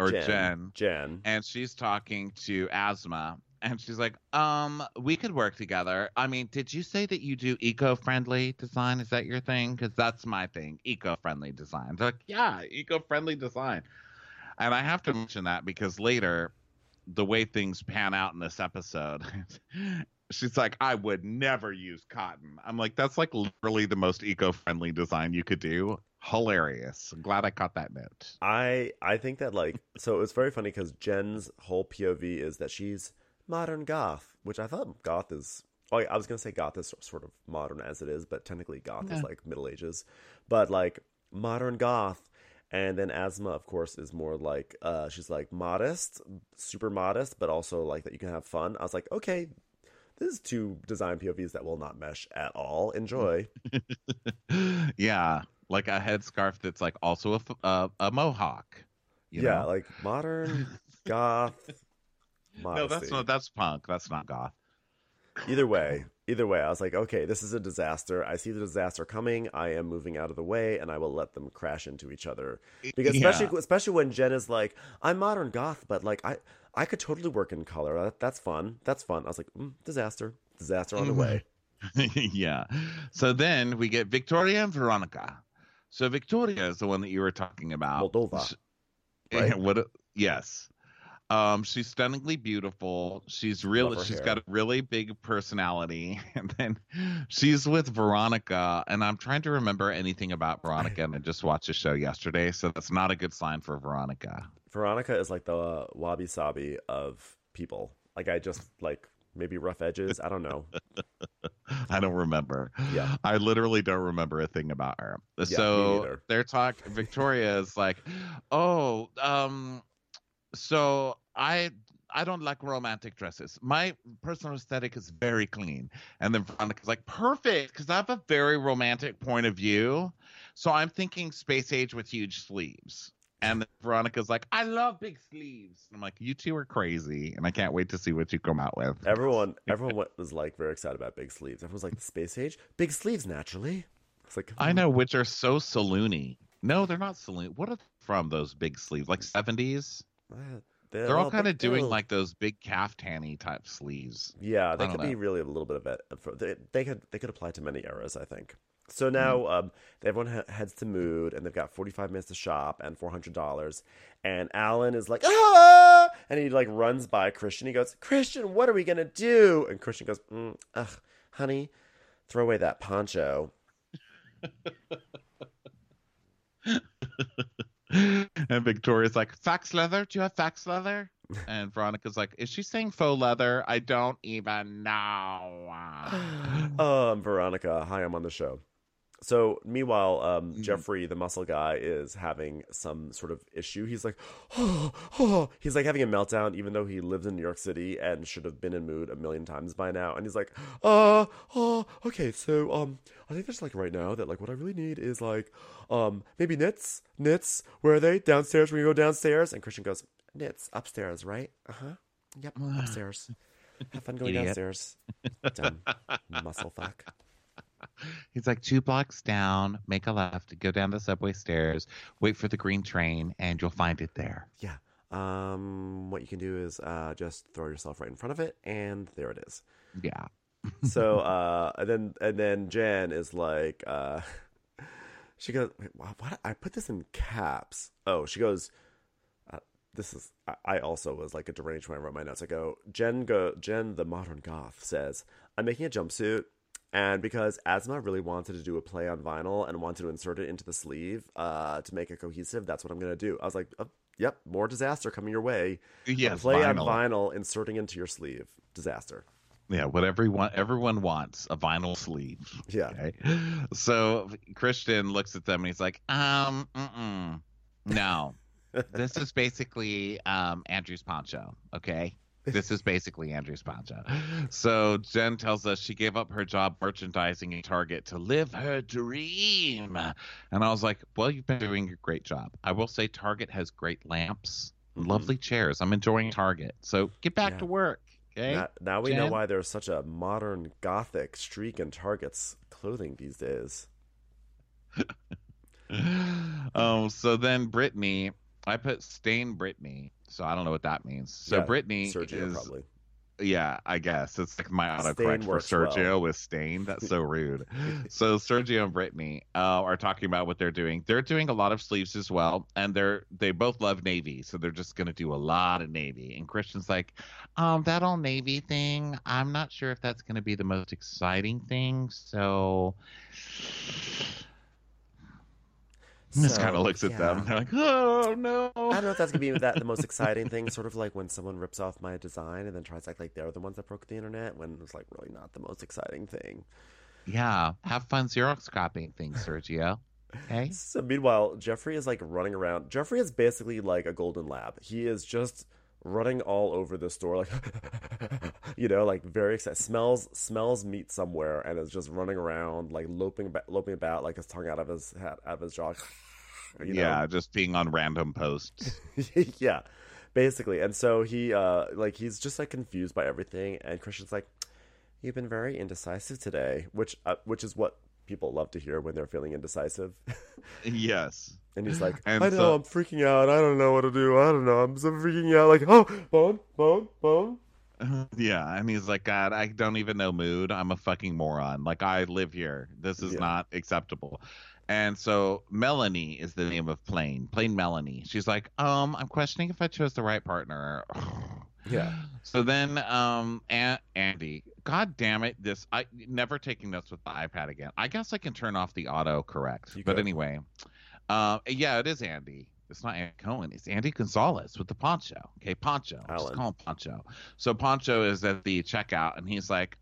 Speaker 4: And she's talking to Asma. And she's like, we could work together. I mean, did you say that you do eco-friendly design? Is that your thing? Because that's my thing, eco-friendly design. They're like, yeah, eco-friendly design. And I have to mention that because later, the way things pan out in this episode, she's like, I would never use cotton. I'm like, that's like literally the most eco-friendly design you could do. Hilarious. I'm glad I caught that note.
Speaker 6: I think that, like, so it's very funny because Jen's whole POV is that she's modern goth, which I thought goth is... Oh, I was going to say goth is sort of modern as it is, but technically goth is like Middle Ages. But like modern goth. And then Asma, of course, is more like, she's like modest, super modest, but also like that you can have fun. I was like, okay, this is two design POVs that will not mesh at all. Enjoy.
Speaker 4: Yeah, like a headscarf that's like also a mohawk. You know?
Speaker 6: Like modern goth. Modesty.
Speaker 4: No, that's punk. That's not goth.
Speaker 6: Either way, I was like, okay, this is a disaster. I see the disaster coming. I am moving out of the way, and I will let them crash into each other. Because especially when Jen is like, I'm modern goth, but like I could totally work in color. That's fun. That's fun. I was like, disaster on the way.
Speaker 4: Yeah. So then we get Victoria and Veronica. So Victoria is the one that you were talking about.
Speaker 6: Moldova. Right?
Speaker 4: Yes. She's stunningly beautiful. She's got a really big personality. And then she's with Veronica, and I'm trying to remember anything about Veronica, and I just watched a show yesterday, so that's not a good sign for Veronica.
Speaker 6: Veronica is like the wabi-sabi of people. Like, I just like maybe rough edges. I don't know.
Speaker 4: I don't remember.
Speaker 6: Yeah.
Speaker 4: I literally don't remember a thing about her.
Speaker 6: Yeah,
Speaker 4: so Victoria is like, so I don't like romantic dresses. My personal aesthetic is very clean. And then Veronica's like, perfect, because I have a very romantic point of view. So I'm thinking space age with huge sleeves. And then Veronica's like, I love big sleeves. And I'm like, you two are crazy, and I can't wait to see what you come out with.
Speaker 6: Everyone was like very excited about big sleeves. Everyone's like, space age, big sleeves naturally. It's like,
Speaker 4: I know, which are so saloony. No, they're not saloon. What are they from, those big sleeves? Like 70s? They're all kind of doing like those big caftan-y type sleeves.
Speaker 6: Yeah, they could be really a little bit of it. They could apply to many eras, I think. So now everyone heads to Mood, and they've got 45 minutes to shop and $400. And Alan is like, ah! And he like runs by Christian. He goes, Christian, what are we gonna do? And Christian goes, honey, throw away that poncho.
Speaker 4: And Victoria's like, fax leather? Do you have fax leather? And Veronica's like, is she saying faux leather? I don't even know.
Speaker 6: Veronica, hi, I'm on the show. So meanwhile, Jeffrey, the muscle guy, is having some sort of issue. He's like, he's like having a meltdown, even though he lives in New York City and should have been in Mood a million times by now. And he's like, okay, so I think just like right now that like what I really need is like maybe knits. Where are they? Downstairs. When you go downstairs, and Christian goes, knits upstairs, right? Yep, upstairs. Have fun going downstairs. Dumb muscle fuck.
Speaker 4: He's like 2 blocks down, make a left, go down the subway stairs, wait for the green train, and you'll find it there.
Speaker 6: Yeah. What you can do is just throw yourself right in front of it, and there it is.
Speaker 4: Yeah.
Speaker 6: So and then Jen is like, she goes, wait, what? I put this in caps. Oh, she goes, this is, I also was like a deranged when I wrote my notes. I go, Jen, the modern goth says, I'm making a jumpsuit. And because Asma really wanted to do a play on vinyl and wanted to insert it into the sleeve to make it cohesive, that's what I'm going to do. I was like, oh, yep, more disaster coming your way.
Speaker 4: Yes,
Speaker 6: a play
Speaker 4: vinyl.
Speaker 6: on vinyl, inserting into your sleeve. Disaster.
Speaker 4: Yeah, what everyone wants, a vinyl sleeve.
Speaker 6: Yeah.
Speaker 4: Okay? So Christian looks at them and he's like, no. This is basically Andrew's poncho, okay? This is basically Andrew's poncho. So Jen tells us she gave up her job merchandising at Target to live her dream. And I was like, well, you've been doing a great job. I will say Target has great lamps, lovely chairs. I'm enjoying Target. So get back to work, okay?
Speaker 6: Now we know why there's such a modern gothic streak in Target's clothing these days.
Speaker 4: So then Brittany, I put stain Brittany, so I don't know what that means. So Brittany
Speaker 6: Sergio
Speaker 4: is
Speaker 6: probably.
Speaker 4: Yeah, I guess it's like my autocorrect
Speaker 6: Stain
Speaker 4: for
Speaker 6: works
Speaker 4: Sergio
Speaker 6: well.
Speaker 4: with stain. That's so rude. So Sergio and Brittany are talking about what they're doing. They're doing a lot of sleeves as well, and they both love navy, so they're just gonna do a lot of navy. And Christian's like, that all navy thing, I'm not sure if that's gonna be the most exciting thing. So just kind of looks at them. They're like, oh no.
Speaker 6: I don't know if that's gonna be the most exciting thing. Sort of like when someone rips off my design and then tries to act like they're the ones that broke the internet, when it's like really not the most exciting thing.
Speaker 4: Yeah, have fun Xerox copying things, Sergio. Okay.
Speaker 6: So meanwhile, Jeffrey is like running around. Jeffrey is basically like a golden lab. He is just running all over the store, like like very excited. Smells meat somewhere, and is just running around, like loping about, like his tongue out of his jaw.
Speaker 4: Just being on random posts.
Speaker 6: Yeah, basically. And so he's just like confused by everything. And Christian's like, "You've been very indecisive today," which is what people love to hear when they're feeling indecisive.
Speaker 4: Yes.
Speaker 6: And he's like,
Speaker 4: and
Speaker 6: I know, I'm freaking out. I don't know what to do. I don't know. I'm so freaking out. Like, oh, bone.
Speaker 4: Yeah, and he's like, God, I don't even know mood. I'm a fucking moron. Like, I live here. This is not acceptable. And so Melanie is the name of Plain Melanie. She's like, I'm questioning if I chose the right partner.
Speaker 6: Yeah.
Speaker 4: So then Andy, God damn it, I never taking notes with the iPad again. I guess I can turn off the auto correct. But anyway, it is Andy. It's not Andy Cohen. It's Andy Gonzalez with the poncho. Okay, Poncho. Just call him Poncho. So Poncho is at the checkout, and he's like,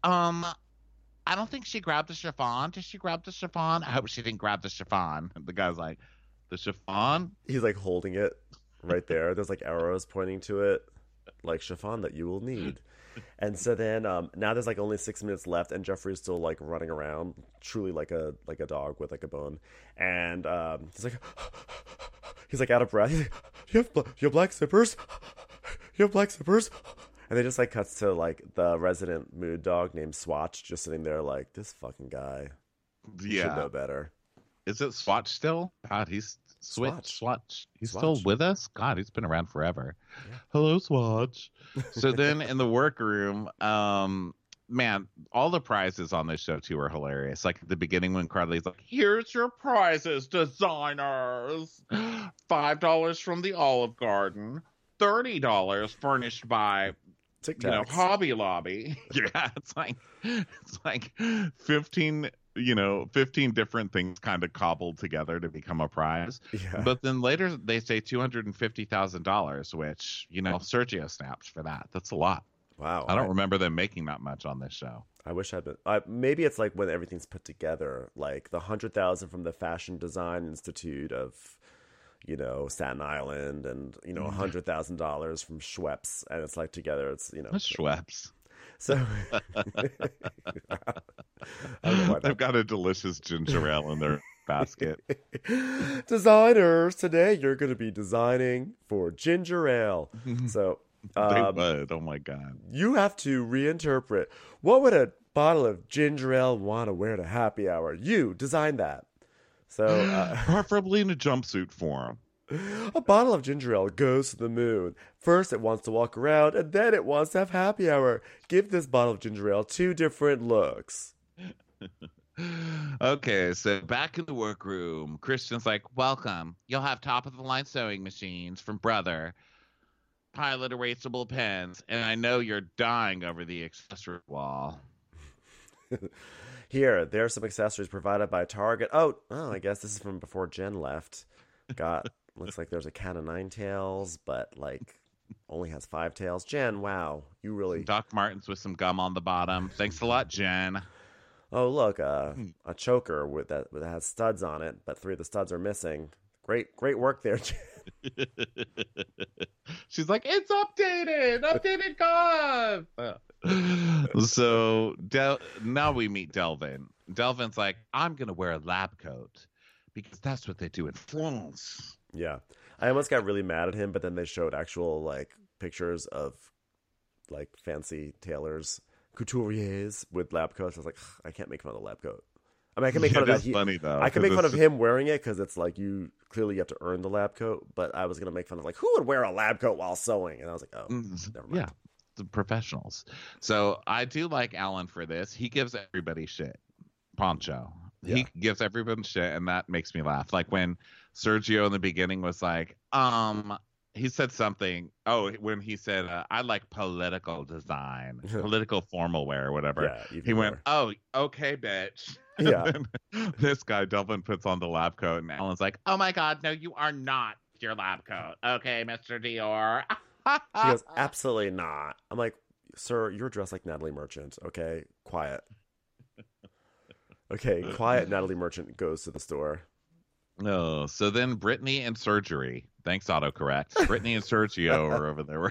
Speaker 4: I don't think she grabbed the chiffon. Did she grab the chiffon? I hope she didn't grab the chiffon. And the guy's like, the chiffon?
Speaker 6: He's like holding it right there. There's like arrows pointing to it, like chiffon that you will need. And so then now there's like only 6 minutes left, and Jeffrey's still like running around, truly like a dog with like a bone. And he's like out of breath. He's like, you have black zippers? You have black zippers? And then just like cuts to like the resident mood dog named Swatch just sitting there like, this fucking guy.
Speaker 4: Yeah.
Speaker 6: Should know better.
Speaker 4: Is it Swatch still? God, he's Swatch. He's
Speaker 6: Swatch.
Speaker 4: Still with us? God, he's been around forever. Yeah. Hello, Swatch. So then in the workroom, man, all the prizes on this show too are hilarious. Like at the beginning when Carly's like, here's your prizes, designers. $5 from the Olive Garden. $30 furnished by Hobby Lobby. Yeah, it's like 15 different things kind of cobbled together to become a prize.
Speaker 6: Yeah.
Speaker 4: But then later they say $250,000, which, Sergio snaps for that. That's a lot.
Speaker 6: Wow.
Speaker 4: I don't remember them making that much on this show.
Speaker 6: I wish I'd been. Maybe it's like when everything's put together, like the $100,000 from the Fashion Design Institute of, Staten Island, and $100,000 from Schweppes, and it's like together, it's
Speaker 4: Schweppes.
Speaker 6: So
Speaker 4: they've got a delicious ginger ale in their basket.
Speaker 6: Designers, today you're going to be designing for ginger ale. So
Speaker 4: they would. Oh my God.
Speaker 6: You have to reinterpret, what would a bottle of ginger ale want to wear to happy hour? You design that. So
Speaker 4: preferably in a jumpsuit form.
Speaker 6: A bottle of ginger ale goes to the moon. First it wants to walk around, and then it wants to have happy hour. Give this bottle of ginger ale 2 different looks.
Speaker 4: Okay, so back in the workroom, Christian's like, welcome. You'll have top of the line sewing machines from Brother. Pilot erasable pens, and I know you're dying over the accessory wall.
Speaker 6: Here, there are some accessories provided by Target. Oh, I guess this is from before Jen left. Looks like there's a cat of 9 tails, but like only has 5 tails. Jen, wow, you really.
Speaker 4: Doc Martens with some gum on the bottom. Thanks a lot, Jen.
Speaker 6: Oh, look, a choker that has studs on it, but 3 of the studs are missing. Great work there, Jen.
Speaker 4: She's like, it's updated God. So now we meet Delvin. Delvin's like, I'm gonna wear a lab coat because that's what they do in France.
Speaker 6: Yeah, I almost got really mad at him, but then they showed actual like pictures of like fancy tailors, couturiers with lab coats. I was like, I can't make fun of the lab coat. I mean, I can make fun of that.
Speaker 4: Funny though.
Speaker 6: I can make fun of him wearing it because it's like you have to earn the lab coat. But I was gonna make fun of like who would wear a lab coat while sewing, and I was like, oh, never mind.
Speaker 4: Yeah, the professionals. So I do like Alan for this. He gives everybody shit. Poncho. Yeah. He gives everyone shit, and that makes me laugh. Like when Sergio in the beginning was like, he said something. Oh, when he said, I like political design, political formal wear or whatever.
Speaker 6: Yeah,
Speaker 4: he went, oh, okay, bitch.
Speaker 6: Yeah.
Speaker 4: This guy, Delvin, puts on the lab coat, and Alan's like, oh my God, no, you are not your lab coat. Okay, Mr. Dior.
Speaker 6: He goes, absolutely not. I'm like, sir, you're dressed like Natalie Merchant. Okay, quiet. Okay, quiet. Natalie Merchant goes to the store.
Speaker 4: No, so then Brittany and Surgery. Thanks, autocorrect. Brittany and Sergio are over there.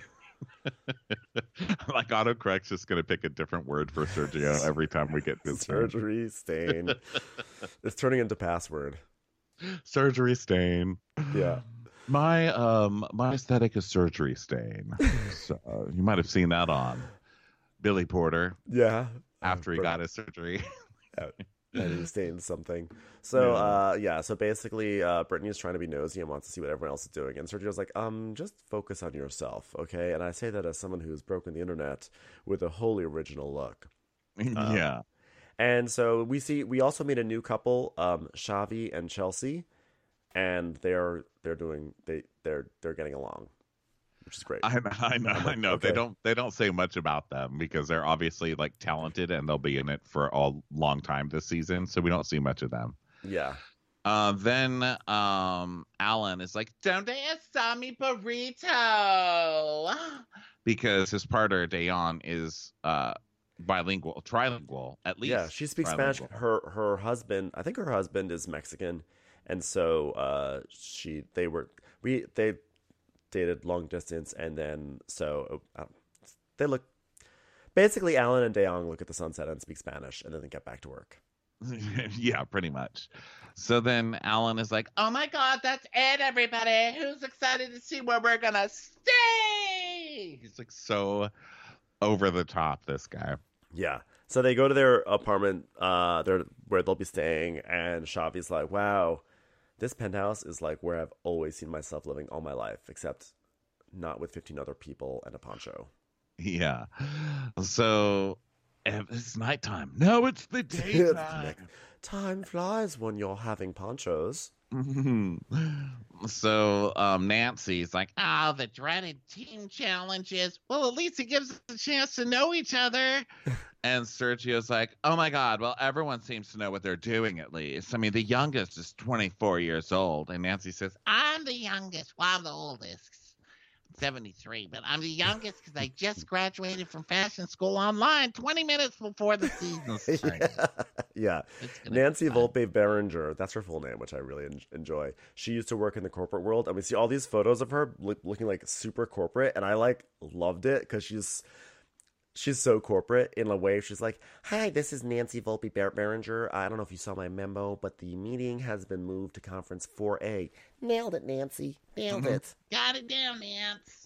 Speaker 4: Like autocorrect's just going to pick a different word for Sergio every time we get this
Speaker 6: surgery stain. It's turning into password.
Speaker 4: Surgery stain.
Speaker 6: Yeah.
Speaker 4: My aesthetic is surgery stain. So you might have seen that on Billy Porter.
Speaker 6: Yeah.
Speaker 4: After he got his surgery.
Speaker 6: And he stained something. So, so basically, Brittany is trying to be nosy and wants to see what everyone else is doing. And Sergio's like, just focus on yourself, okay? And I say that as someone who's broken the internet with a wholly original look.
Speaker 4: Yeah.
Speaker 6: And so we also meet a new couple, Xavi and Chelsea, and they're getting along, which is great.
Speaker 4: I know.
Speaker 6: Okay.
Speaker 4: They don't say much about them because they're obviously like talented and they'll be in it for a long time this season. So we don't see much of them.
Speaker 6: Yeah.
Speaker 4: Then Alan is like, "Donde está mi burrito?" Because his partner Dayan is trilingual at least.
Speaker 6: Yeah, she speaks Spanish. Her husband, I think her husband is Mexican, and so they dated long distance, and then they look. Basically, Alan and Dayan look at the sunset and speak Spanish, and then they get back to work.
Speaker 4: Yeah, pretty much. So then Alan is like, "Oh my God, that's it, everybody! Who's excited to see where we're gonna stay?" He's like so over the top, this guy.
Speaker 6: Yeah. So they go to their apartment, where they'll be staying, and Xavi's like, "Wow, this penthouse is like where I've always seen myself living all my life, except not with 15 other people and a poncho."
Speaker 4: Yeah. So it's nighttime. No, it's the daytime.
Speaker 6: Time flies when you're having ponchos.
Speaker 4: So Nancy's like, the dreaded team challenges. Well, at least it gives us a chance to know each other. And Sergio's like, oh my God, well, everyone seems to know what they're doing at least. I mean, the youngest is 24 years old. And Nancy says, I'm the youngest. Well, I'm the oldest. 73, but I'm the youngest because I just graduated from fashion school online 20 minutes before the season started.
Speaker 6: Yeah. Nancy Volpe Berenger, that's her full name, which I really enjoy. She used to work in the corporate world, and we see all these photos of her looking like super corporate, and I loved it because she's so corporate in a way. She's like, hi, this is Nancy Volpe Berenger. I don't know if you saw my memo, but the meeting has been moved to conference 4A. Nailed it, Nancy. Nailed it.
Speaker 9: Got it down, Nance.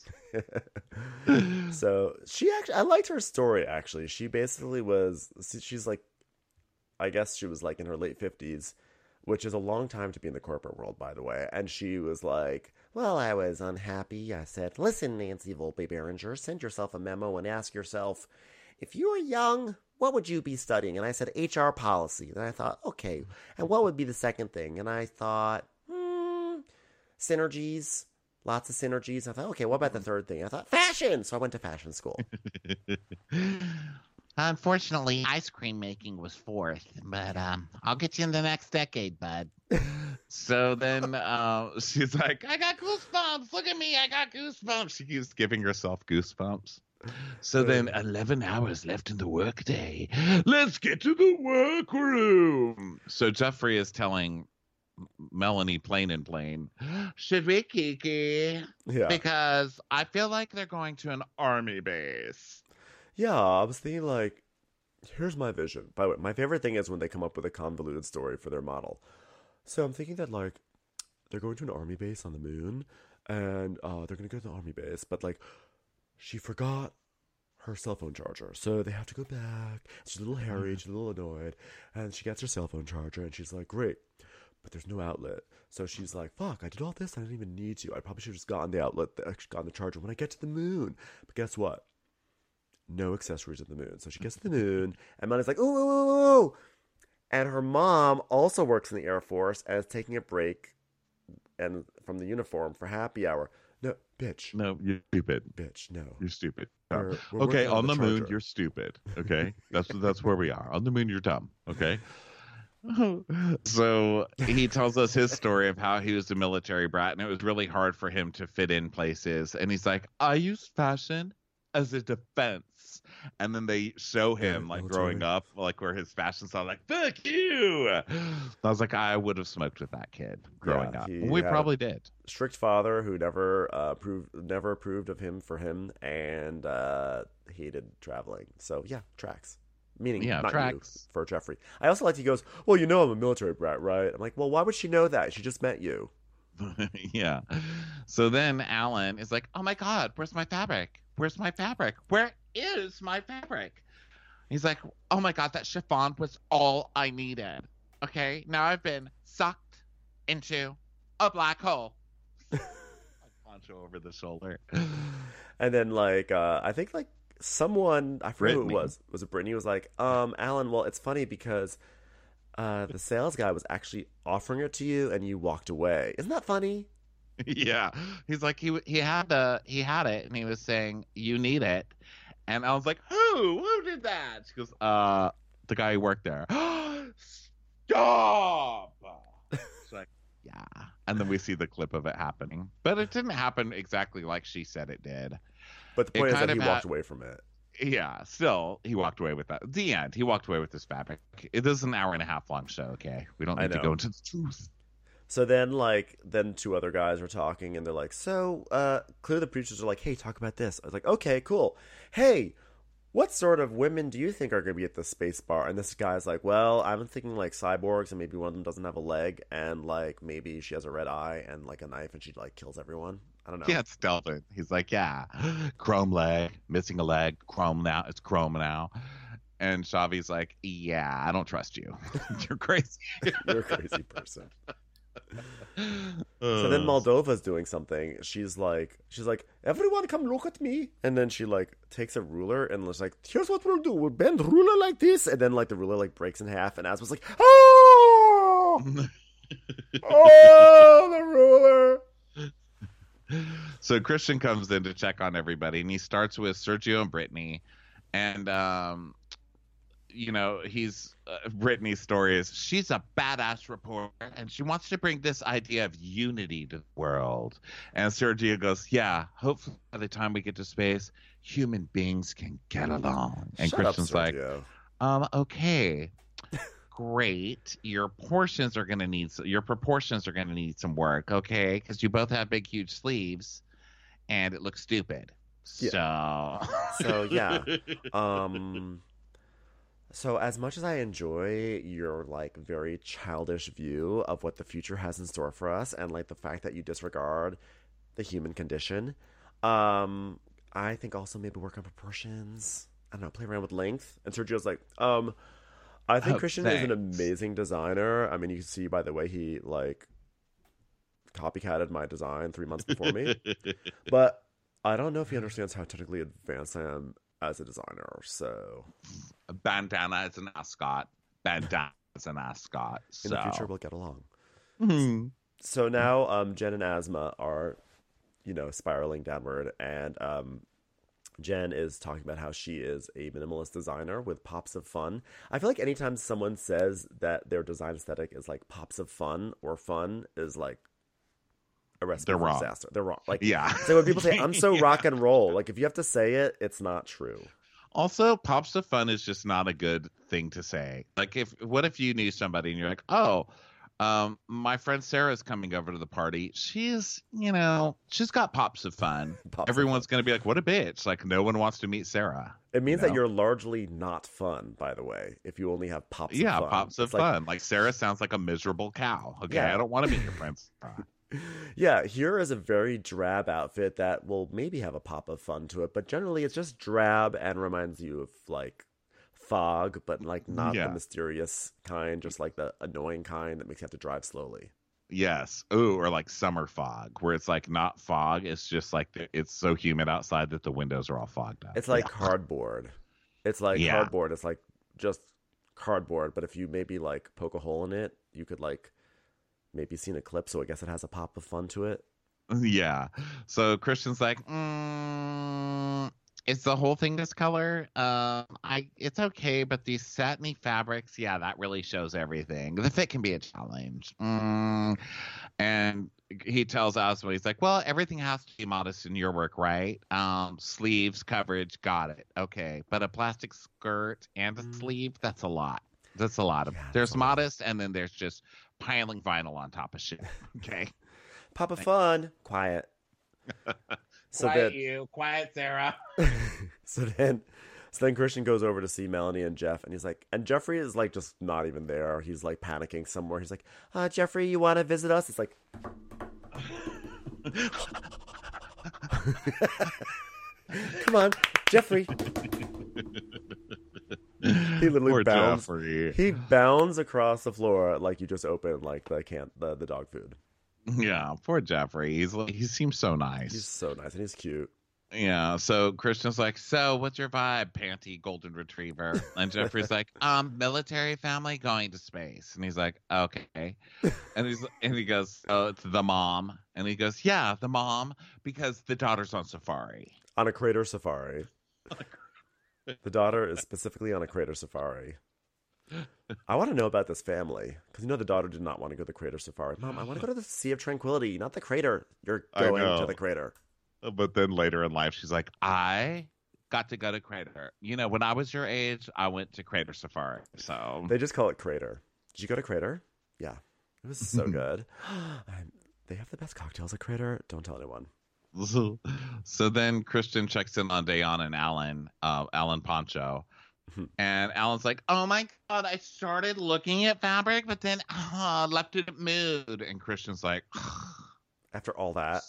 Speaker 6: So I liked her story, actually. She basically she's like, I guess she was like in her late 50s, which is a long time to be in the corporate world, by the way. And she was like, well, I was unhappy. I said, listen, Nancy Volpe Berenger, send yourself a memo and ask yourself, if you were young, what would you be studying? And I said, HR policy. Then I thought, okay, and what would be the second thing? And I thought, synergies. Lots of synergies. I thought, okay, what about the third thing? I thought, fashion. So I went to fashion school.
Speaker 4: Unfortunately, ice cream making was fourth, but I'll get you in the next decade, bud. So then she's like, I got goosebumps. Look at me. I got goosebumps. She keeps giving herself goosebumps. So then 11 hours left in the workday. Let's get to the workroom. So Jeffrey is telling Melanie plain and plain, should we kiki?
Speaker 6: Yeah.
Speaker 4: Because I feel like they're going to an army base.
Speaker 6: Yeah, I was thinking, like, here's my vision. By the way, my favorite thing is when they come up with a convoluted story for their model. So I'm thinking that, like, they're going to an army base on the moon, and they're going to go to the army base, but, like, she forgot her cell phone charger. So they have to go back. She's a little harried, she's a little annoyed, and she gets her cell phone charger, and she's like, great. But there's no outlet. So she's like, fuck, I did all this, I didn't even need to. I probably should have just gotten the outlet, gotten the charger when I get to the moon. But guess what? No accessories at the moon. So she gets to the moon, and Molly's like, ooh. And her mom also works in the Air Force and is taking a break and from the uniform for happy hour. No, bitch.
Speaker 4: No, you're stupid.
Speaker 6: Bitch, no.
Speaker 4: You're stupid. No.
Speaker 6: We're
Speaker 4: Okay,
Speaker 6: working
Speaker 4: on the moon,
Speaker 6: charger.
Speaker 4: you're stupid. Okay? That's where we are. On the moon, you're dumb. Okay? So he tells us his story of how he was a military brat, and it was really hard for him to fit in places. And he's like, I use fashion as a defense. And then they show him like growing up, like where his fashion style, like, fuck you. I was like, I would have smoked with that kid growing up. We probably did.
Speaker 6: Strict father who never approved of him for him, and hated traveling. So yeah, tracks. Meaning, not tracks. You, for Jeffrey. I also like he goes, well, you know I'm a military brat, right? I'm like, well, why would she know that? She just met you.
Speaker 4: Yeah. So then Alan is like, oh my God, where's my fabric? Where's my fabric? Where is my fabric? He's like, oh my God, that chiffon was all I needed. Okay, now I've been sucked into a black hole. Poncho over the shoulder.
Speaker 6: And then, like, I think, like, someone, I forget who it was it Brittany, was like, Alan, well, it's funny because the sales guy was actually offering it to you and you walked away. Isn't that funny?
Speaker 4: Yeah. He's like, he had it and he was saying, you need it. And I was like, who did that? She goes, the guy who worked there. Stop. She's like, yeah. And then we see the clip of it happening, but it didn't happen exactly like she said it did.
Speaker 6: But the point is that he walked away from it.
Speaker 4: Yeah, still, he walked away with that. The end, he walked away with this fabric. It is an hour and a half long show, okay? We don't need to go into the truth.
Speaker 6: So then, two other guys are talking, and they're like, so, clearly the producers are like, hey, talk about this. I was like, okay, cool. Hey, what sort of women do you think are going to be at the space bar? And this guy's like, well, I'm thinking, like, cyborgs, and maybe one of them doesn't have a leg, and, like, maybe she has a red eye and, like, a knife, and she, like, kills everyone. I don't know.
Speaker 4: Yeah, it's Delvin. He's like, yeah, chrome leg, missing a leg, chrome now. It's chrome now. And Shavi's like, yeah, I don't trust you. You're crazy.
Speaker 6: You're a crazy person. So then Moldova's doing something. She's like, everyone come look at me. And then she, like, takes a ruler and was like, here's what we'll do. We'll bend ruler like this. And then, like, the ruler, like, breaks in half. And Asma's like, oh! Oh, the ruler!
Speaker 4: So Christian comes in to check on everybody, and he starts with Sergio and Brittany. And, Brittany's story is she's a badass reporter, and she wants to bring this idea of unity to the world. And Sergio goes, yeah, hopefully by the time we get to space, human beings can get along. And Christian's like, okay. Great. Your proportions are going to need some work, okay? Because you both have big, huge sleeves, and it looks stupid.
Speaker 6: Yeah. So yeah. So as much as I enjoy your, like, very childish view of what the future has in store for us, and, like, the fact that you disregard the human condition, I think also maybe work on proportions. I don't know, play around with length. And Sergio's like, I think Christian is an amazing designer. I mean, you can see by the way he, like, copycatted my design 3 months before me. But I don't know if he understands how technically advanced I am as a designer, so...
Speaker 4: A bandana is an ascot. Bandana is an ascot. So.
Speaker 6: In the future, we'll get along.
Speaker 4: Mm-hmm.
Speaker 6: So now Jen and Asma are spiraling downward. And Jen is talking about how she is a minimalist designer with pops of fun. I feel like anytime someone says that their design aesthetic is like pops of fun or fun is like a recipe for disaster. They're wrong. Like,
Speaker 4: yeah.
Speaker 6: So when people say, I'm so rock and roll, like if you have to say it, it's not true.
Speaker 4: Also, pops of fun is just not a good thing to say. Like, what if you knew somebody and you're like, oh, my friend Sarah's coming over to the party. She's got pops of fun. Everyone's going to be like, what a bitch. Like, no one wants to meet Sarah.
Speaker 6: It means that you're largely not fun, by the way, if you only have pops of fun.
Speaker 4: Yeah, pops of fun. Like, Sarah sounds like a miserable cow. Okay, yeah. I don't want to meet your friend Sarah.
Speaker 6: Yeah, here is a very drab outfit that will maybe have a pop of fun to it, but generally it's just drab and reminds you of like fog, but like not the mysterious kind, just like the annoying kind that makes you have to drive slowly.
Speaker 4: Yes. Ooh, or like summer fog, where it's like not fog, it's just like it's so humid outside that the windows are all fogged up.
Speaker 6: It's like cardboard. It's like cardboard. It's like just cardboard, but if you maybe like poke a hole in it, you could like maybe see an eclipse, so I guess it has a pop of fun to it.
Speaker 4: Yeah. So Christian's like, is the whole thing this color? It's okay, but these satiny fabrics, yeah, that really shows everything. The fit can be a challenge. And he tells us, he's like, well, everything has to be modest in your work, right? Sleeves, coverage, got it. Okay. But a plastic skirt and a sleeve, that's a lot. That's a lot. There's modest, and then there's just piling vinyl on top of shit. Okay.
Speaker 6: Pop of fun. Quiet.
Speaker 4: Quiet, Sarah.
Speaker 6: So then Christian goes over to see Melanie and Jeff, and he's like, and Jeffrey is like just not even there. He's like panicking somewhere. He's like, Jeffrey, you want to visit us? It's like, come on, Jeffrey. He literally bounds.
Speaker 4: Jeffrey.
Speaker 6: He bounds across the floor like you just opened like the dog food.
Speaker 4: Yeah, poor Jeffrey. He seems so nice.
Speaker 6: He's so nice and he's cute.
Speaker 4: Yeah. So Christian's like, so what's your vibe, panty golden retriever? And Jeffrey's like, military family going to space. And he's like, okay. And he goes, oh, it's the mom. And he goes, yeah, the mom, because the daughter's on safari.
Speaker 6: On a crater safari. The daughter is specifically on a crater safari. I want to know about this family, because the daughter did not want to go to the crater safari. Mom, I want to go to the Sea of Tranquility, not the crater. You're going to the crater.
Speaker 4: But then later in life, she's like, I got to go to crater. When I was your age, I went to crater safari. So
Speaker 6: they just call it crater. Did you go to crater? Yeah. It was so good. They have the best cocktails at crater. Don't tell anyone.
Speaker 4: So then Christian checks in on Dayan and Alan Poncho. And Alan's like, oh my God, I started looking at fabric, but then left it at mood. And Christian's like,
Speaker 6: after all that,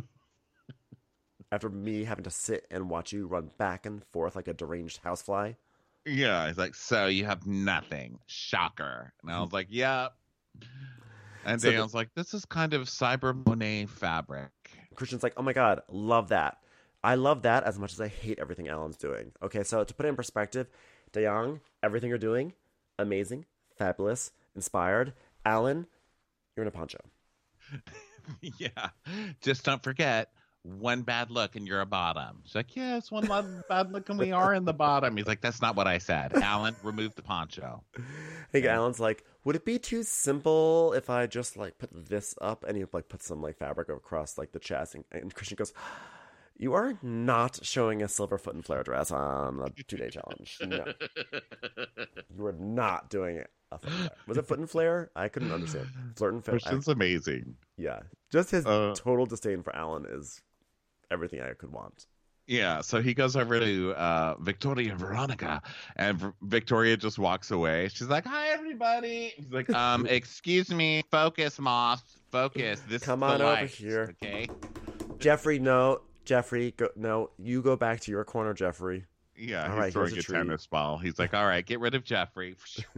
Speaker 6: after me having to sit and watch you run back and forth like a deranged housefly.
Speaker 4: Yeah, he's like, so you have nothing. Shocker. And I was like, yeah. And
Speaker 6: So
Speaker 4: Dayan's like, this is kind of Cyber Monet fabric.
Speaker 6: Christian's like, oh my God, love that. I love that as much as I hate everything Alan's doing. Okay, so to put it in perspective, Dayan, everything you're doing, amazing, fabulous, inspired. Alan, you're in a poncho.
Speaker 4: Yeah. Just don't forget, one bad look and you're a bottom. She's like, yeah, it's one bad look and we are in the bottom. He's like, that's not what I said. Alan, remove the poncho.
Speaker 6: I think Alan's like, would it be too simple if I just like put this up and you like put some like fabric across like the chest? And Christian goes, you are not showing a silver foot and flare dress on a 2-day challenge. No. You are not doing it. Was it foot and flare? I couldn't understand. Flirt and flare.
Speaker 4: Christian's amazing.
Speaker 6: Yeah. Just his total disdain for Alan is everything I could want.
Speaker 4: Yeah, so he goes over to Victoria and Veronica, and Victoria just walks away. She's like, hi, everybody. He's like, excuse me, focus, Moss, focus. This
Speaker 6: Come
Speaker 4: is
Speaker 6: on
Speaker 4: the
Speaker 6: over
Speaker 4: light,
Speaker 6: here.
Speaker 4: Okay?
Speaker 6: Jeffrey, no. Jeffrey, no. You go back to your corner, Jeffrey.
Speaker 4: Yeah,
Speaker 6: all
Speaker 4: he's
Speaker 6: right,
Speaker 4: throwing a tennis ball. He's like, all right, get rid of Jeffrey.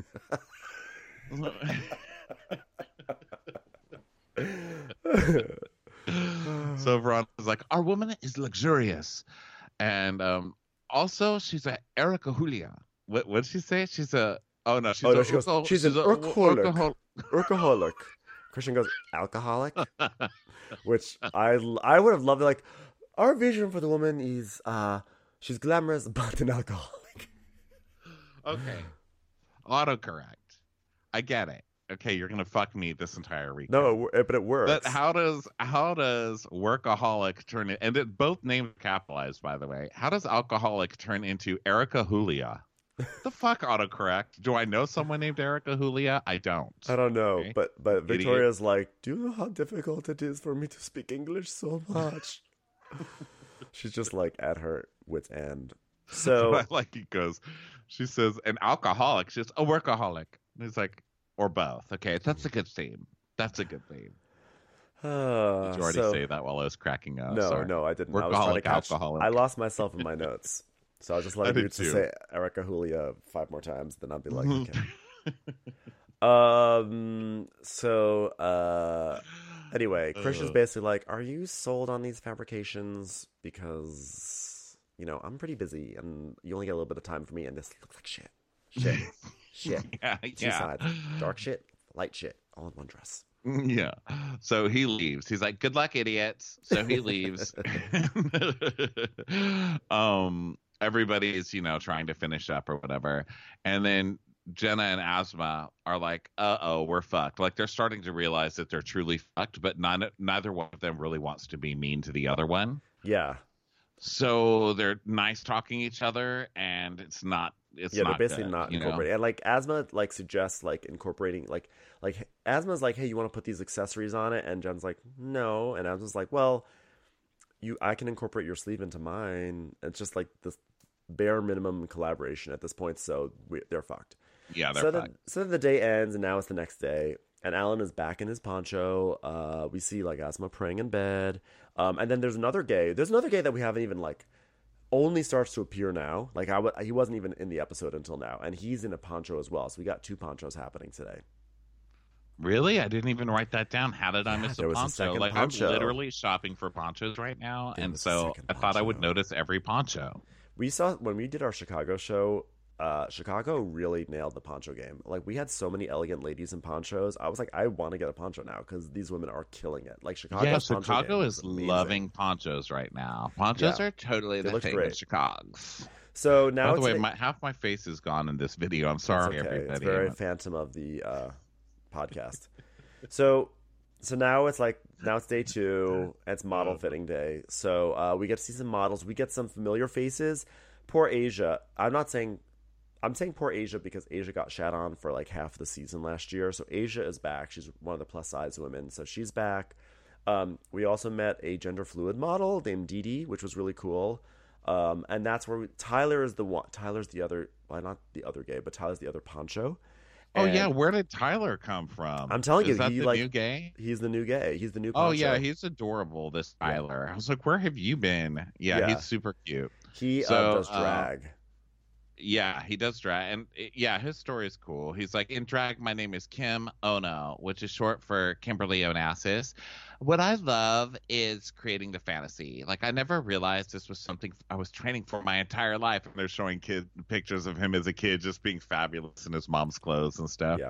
Speaker 4: So Veronica's like, our woman is luxurious. And also, she's a Erica Julia. What did she say? She's a... Oh, no. She's
Speaker 6: she goes, she's an workaholic. Workaholic. Christian goes, alcoholic? Which I would have loved, like, our vision for the woman is she's glamorous but an alcoholic.
Speaker 4: Okay. Autocorrect. I get it. Okay, you're gonna fuck me this entire week.
Speaker 6: No, but it works.
Speaker 4: But how does workaholic turn it? And both names capitalized, by the way. How does alcoholic turn into Erica Julia? The fuck, autocorrect? Do I know someone named Erica Julia? I don't.
Speaker 6: I don't know,
Speaker 4: Okay.
Speaker 6: but Victoria's like, do you know how difficult it is for me to speak English so much? She's just like at her wit's end. So
Speaker 4: I like he goes. She says an alcoholic. She's a workaholic. And he's like, or both. Okay, that's a good theme. That's a good theme. Did you already say that while I was cracking up?
Speaker 6: No,
Speaker 4: Sorry.
Speaker 6: no, I didn't. I was trying to
Speaker 4: Workaholic,
Speaker 6: catch.
Speaker 4: alcoholic.
Speaker 6: I lost myself in my notes, so I was just letting
Speaker 4: I
Speaker 6: you
Speaker 4: did
Speaker 6: to
Speaker 4: too.
Speaker 6: say Erica Julia 5 more times. Then I'll be like, okay. Anyway, Christian's basically like, are you sold on these fabrications? Because, you know, I'm pretty busy and you only get a little bit of time for me and this looks like shit. Shit.
Speaker 4: Yeah,
Speaker 6: Two sides. Dark shit, light shit, all in one dress.
Speaker 4: Yeah. So he leaves. He's like, good luck, idiots. So he leaves. Everybody's, you know, trying to finish up or whatever. And then Jenna and Asma are like, uh-oh, we're fucked. Like, they're starting to realize that they're truly fucked, but neither one of them really wants to be mean to the other one.
Speaker 6: Yeah.
Speaker 4: So they're nice talking each other, and it's not
Speaker 6: they're basically
Speaker 4: good,
Speaker 6: not
Speaker 4: you know?
Speaker 6: incorporating. And like Asma like suggests like incorporating like Asma's like, hey, you want to put these accessories on it? And Jen's like, no. And Asma's like, well, I can incorporate your sleeve into mine. It's just like this bare minimum collaboration at this point. So they're fucked.
Speaker 4: Yeah, they're fucked.
Speaker 6: So then the day ends, and now it's the next day. And Alan is back in his poncho. We see like Asma praying in bed. And then there's another gay. There's another gay that we haven't even like only starts to appear now. Like he wasn't even in the episode until now, and he's in a poncho as well. So we got 2 ponchos happening today.
Speaker 4: Really? I didn't even write that down. How did I miss a
Speaker 6: there was a
Speaker 4: poncho?
Speaker 6: second
Speaker 4: Like
Speaker 6: poncho.
Speaker 4: I'm literally shopping for ponchos right now,
Speaker 6: There
Speaker 4: and
Speaker 6: was a
Speaker 4: so
Speaker 6: second
Speaker 4: I thought I would
Speaker 6: poncho.
Speaker 4: notice every poncho.
Speaker 6: We saw when we did our Chicago show. Chicago really nailed the poncho game. Like we had so many elegant ladies in ponchos. I was like, I want to get a poncho now because these women are killing it. Like Chicago.
Speaker 4: Yeah, Chicago is
Speaker 6: amazing.
Speaker 4: loving ponchos right now. Ponchos
Speaker 6: Yeah.
Speaker 4: are totally
Speaker 6: They
Speaker 4: the
Speaker 6: looked
Speaker 4: thing
Speaker 6: great.
Speaker 4: in Chicago's.
Speaker 6: So now
Speaker 4: By the
Speaker 6: it's
Speaker 4: way, half my face is gone in this video. I'm sorry,
Speaker 6: It's okay.
Speaker 4: everybody.
Speaker 6: It's very phantom of the podcast. So now it's day 2. And it's model fitting day. So we get to see some models. We get some familiar faces. Poor Asia. I'm saying poor Asia because Asia got shat on for like half the season last year. So Asia is back. She's one of the plus size women. So she's back. We also met a gender fluid model named Dee Dee, which was really cool. And that's where Tyler's the other, well, not the other gay, but Tyler's the other poncho.
Speaker 4: Oh
Speaker 6: And
Speaker 4: yeah, where did Tyler come from?
Speaker 6: I'm telling you,
Speaker 4: is that
Speaker 6: he
Speaker 4: the
Speaker 6: like
Speaker 4: new gay?
Speaker 6: He's the new gay. He's the new
Speaker 4: Oh
Speaker 6: poncho.
Speaker 4: yeah, he's adorable. This Tyler. I was like, where have you been? Yeah,
Speaker 6: Yeah.
Speaker 4: he's super cute.
Speaker 6: He
Speaker 4: So,
Speaker 6: does drag.
Speaker 4: Yeah, he does drag, and his story is cool. He's like, in drag, my name is Kim Ono, which is short for Kimberly Onassis. What I love is creating the fantasy. Like, I never realized this was something I was training for my entire life, and they're showing pictures of him as a kid just being fabulous in his mom's clothes and stuff.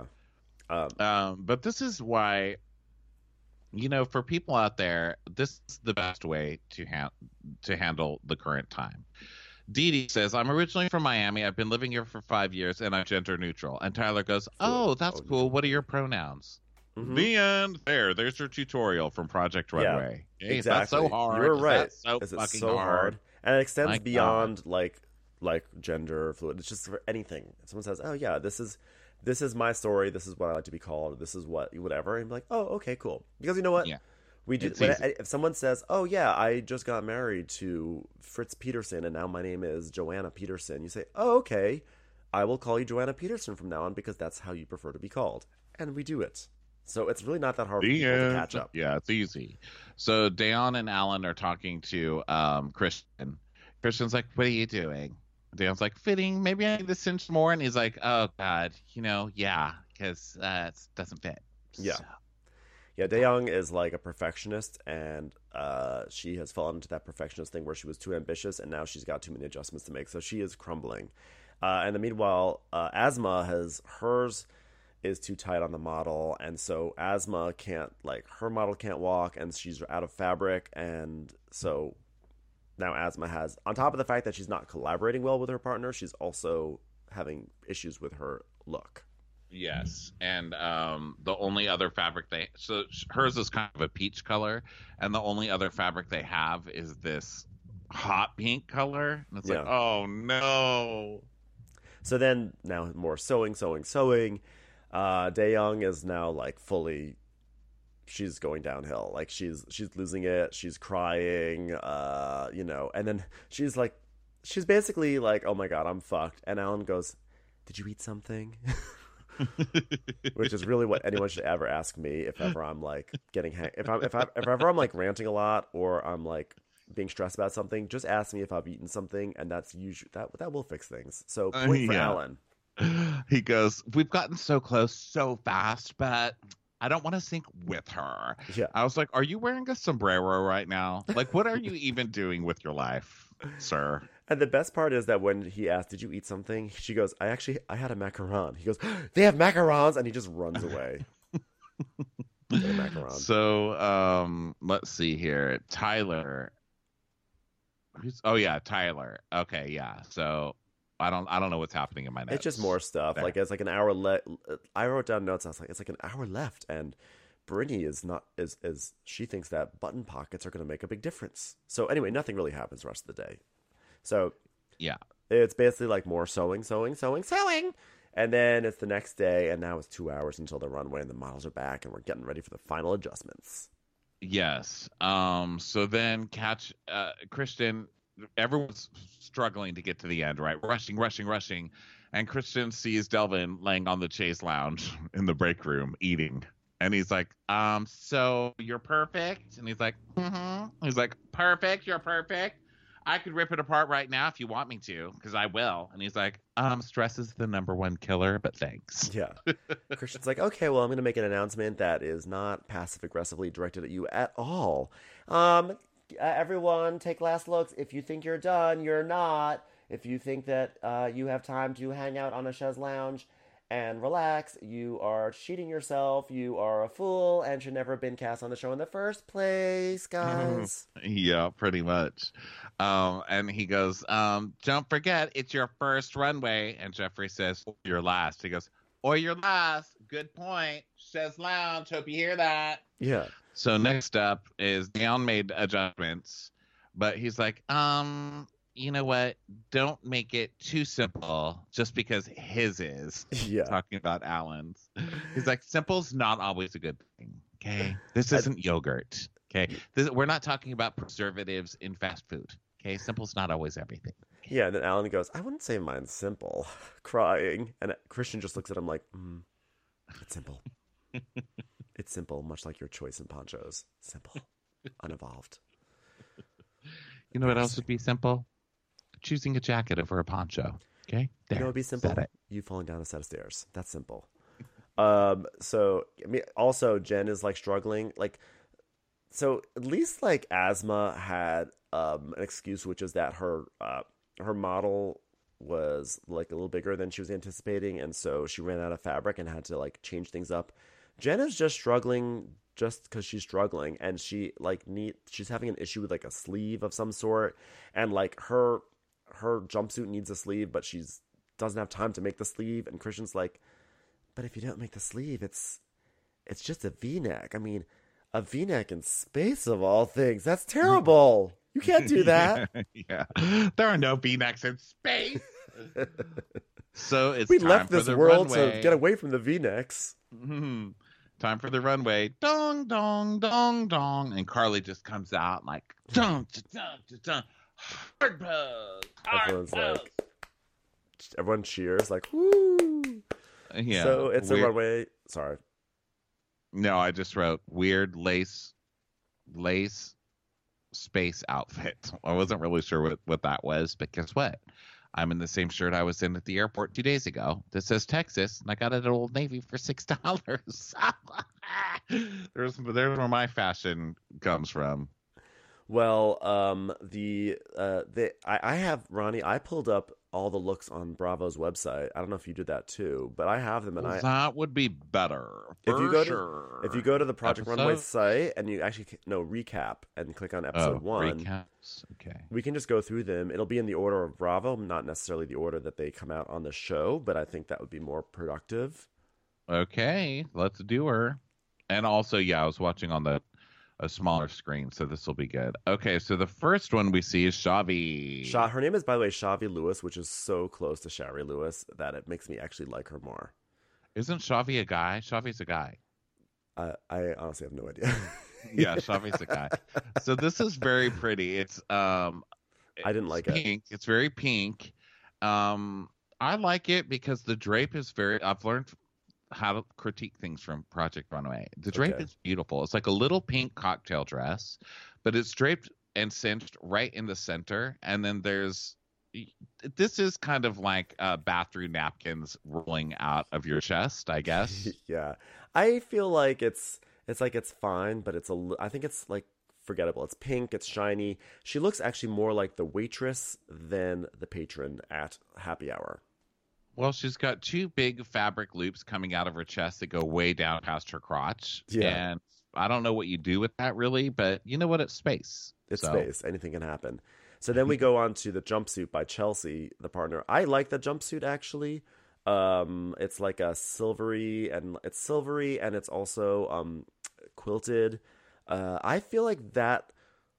Speaker 6: Yeah.
Speaker 4: But this is why, you know, for people out there, this is the best way to handle the current time. Dee Dee says, I'm originally from Miami. I've been living here for 5 years, and I'm gender neutral. And Tyler goes, oh, that's cool. What are your pronouns?
Speaker 6: Mhm.
Speaker 4: The end. There's your tutorial from Project Runway. Hey,
Speaker 6: Exactly.
Speaker 4: That's so hard.
Speaker 6: You're right.
Speaker 4: That's so
Speaker 6: It's
Speaker 4: fucking
Speaker 6: so hard. And it extends
Speaker 4: My God.
Speaker 6: beyond like gender fluid. It's just for anything. If someone says, oh yeah, this is my story. This is what I like to be called. This is whatever. And I'm like, oh, okay, cool. Because you know what?
Speaker 4: Yeah.
Speaker 6: We do.
Speaker 4: It's easy.
Speaker 6: If someone says, "Oh yeah, I just got married to Fritz Peterson, and now my name is Joanna Peterson," you say, "Oh okay, I will call you Joanna Peterson from now on because that's how you prefer to be called," and we do it. So it's really not that hard for
Speaker 4: The
Speaker 6: people to
Speaker 4: end.
Speaker 6: catch up.
Speaker 4: Yeah, it's easy. So Dayon and Alan are talking to Christian. Christian's like, what are you doing? Dayon's like, fitting. Maybe I need to cinch more. And he's like, oh, God, yeah, because it doesn't fit.
Speaker 6: Yeah.
Speaker 4: So.
Speaker 6: Yeah, Dayoung is like a perfectionist, and she has fallen into that perfectionist thing where she was too ambitious, and now she's got too many adjustments to make. So she is crumbling. And then meanwhile, Asma has hers is too tight on the model, and so Asma can't, like, her model can't walk, and she's out of fabric, and so now Asma has, on top of the fact that she's not collaborating well with her partner, she's also having issues with her look.
Speaker 4: Yes, and the only other fabric hers is kind of a peach color, and the only other fabric they have is this hot pink color, and it's like, oh no.
Speaker 6: So then now more sewing. Daeyoung is now like fully, she's going downhill. Like she's losing it. She's crying, and then she's basically like, oh my God, I'm fucked. And Alan goes, did you eat something? Which is really what anyone should ever ask me if ever I'm like getting if ever I'm like ranting a lot or I'm like being stressed about something. Just ask me if I've eaten something, and that's usually that will fix things. So point for Alan.
Speaker 4: He goes, we've gotten so close so fast, but I don't want to sync with her.
Speaker 6: Yeah.
Speaker 4: I was like, are you wearing a sombrero right now? Like, what are you even doing with your life, sir?
Speaker 6: And the best part is that when he asked, did you eat something? She goes, I had a macaron. He goes, they have macarons, and he just runs away.
Speaker 4: So, let's see here. Tyler. Tyler. Okay, yeah. So I don't know what's happening in my notes.
Speaker 6: It's just more stuff. There. Like it's like an hour left. I wrote down notes. I was like, it's like an hour left, and Brittany is she thinks that button pockets are going to make a big difference. So anyway, nothing really happens the rest of the day. So
Speaker 4: yeah,
Speaker 6: it's basically like more sewing, and then it's the next day, and now it's 2 hours until the runway, and the models are back, and we're getting ready for the final adjustments.
Speaker 4: Yes. So then Christian, everyone's struggling to get to the end, right? Rushing. And Christian sees Delvin laying on the chaise lounge in the break room eating. And he's like, so you're perfect? And he's like, mm-hmm. He's like, perfect, you're perfect. I could rip it apart right now if you want me to, because I will. And he's like, stress is the number one killer, but thanks.
Speaker 6: Yeah. Christian's like, okay, well, I'm going to make an announcement that is not passive-aggressively directed at you at all. Everyone, take last looks. If you think you're done, you're not. If you think that you have time to hang out on a chaise lounge and relax, you are cheating yourself. You are a fool and should never have been cast on the show in the first place, guys.
Speaker 4: Yeah, pretty much. And he goes, don't forget, it's your first runway. And Jeffrey says, or your last. He goes, or your last. Good point. Chaise lounge. Hope you hear that.
Speaker 6: Yeah.
Speaker 4: So next up is Daeyoung made adjustments, but he's like, you know what? Don't make it too simple just because his is.
Speaker 6: Yeah.
Speaker 4: Talking about Alan's. He's like, simple's not always a good thing. Okay. This isn't yogurt. Okay. We're not talking about preservatives in fast food. Okay. Simple's not always everything. Okay?
Speaker 6: Yeah. And then Alan goes, I wouldn't say mine's simple. Crying. And Christian just looks at him like, it's simple. It's simple, much like your choice in ponchos. Simple. Unevolved.
Speaker 4: You know what else would be simple? Choosing a jacket over a poncho. Okay? There.
Speaker 6: You know what would be simple? You falling down a set of stairs. That's simple. So, I mean, also, Jen is, like, struggling. Like, so at least, like, Asma had an excuse, which is that her model was, like, a little bigger than she was anticipating, and so she ran out of fabric and had to, like, change things up. Jen is just struggling just because she's struggling, and she's having an issue with, like, a sleeve of some sort, and, like, her jumpsuit needs a sleeve, but doesn't have time to make the sleeve, and Christian's like, but if you don't make the sleeve, it's just a V-neck. I mean, a V-neck in space of all things. That's terrible. You can't do that.
Speaker 4: Yeah. There are no V-necks in space. So it's
Speaker 6: we
Speaker 4: time
Speaker 6: left
Speaker 4: for
Speaker 6: this
Speaker 4: the
Speaker 6: world
Speaker 4: runway.
Speaker 6: to get away from the V-necks.
Speaker 4: Mm-hmm. Time for the runway. Dong, dong, dong, dong. And Carly just comes out like, dong, dong, dong. Hard pose.
Speaker 6: Everyone cheers like, woo.
Speaker 4: Yeah.
Speaker 6: So it's a runway. Sorry.
Speaker 4: No, I just wrote weird lace space outfit. I wasn't really sure what that was, but guess what? I'm in the same shirt I was in at the airport 2 days ago. This says Texas, and I got it at Old Navy for $6. There's where my fashion comes from.
Speaker 6: Well, I have Ronnie. I pulled up all the looks on Bravo's website. I don't know if you did that too, but I have them, and
Speaker 4: that would be better.
Speaker 6: If you go to the Project Runway site and you actually recap and click on episode 1,
Speaker 4: recaps. Okay,
Speaker 6: we can just go through them. It'll be in the order of Bravo, not necessarily the order that they come out on the show, but I think that would be more productive.
Speaker 4: Okay, let's do her. And also, I was watching on a smaller screen, so this will be good. Okay, so the first one we see is Shavi.
Speaker 6: Her name is, by the way, Shavi Lewis, which is so close to Shari Lewis that it makes me actually like her more.
Speaker 4: Isn't Shavi a guy? Shavi's a guy.
Speaker 6: I honestly have no idea.
Speaker 4: Yeah, Shavi's a guy. So this is very pretty. It's I
Speaker 6: didn't like
Speaker 4: pink. It's very pink. I like it because the drape is I've learned how to critique things from Project Runway. The drape is beautiful. It's like a little pink cocktail dress, but it's draped and cinched right in the center. And then this is kind of like bathroom napkins rolling out of your chest, I guess.
Speaker 6: Yeah, I feel like it's fine, but I think it's like forgettable. It's pink, it's shiny. She looks actually more like the waitress than the patron at Happy Hour.
Speaker 4: Well, she's got 2 big fabric loops coming out of her chest that go way down past her crotch. Yeah. And I don't know what you do with that really, but you know what? It's space.
Speaker 6: It's space. Anything can happen. So then we go on to the jumpsuit by Chelsea, the partner. I like the jumpsuit actually. It's like a silvery and it's also quilted. I feel like that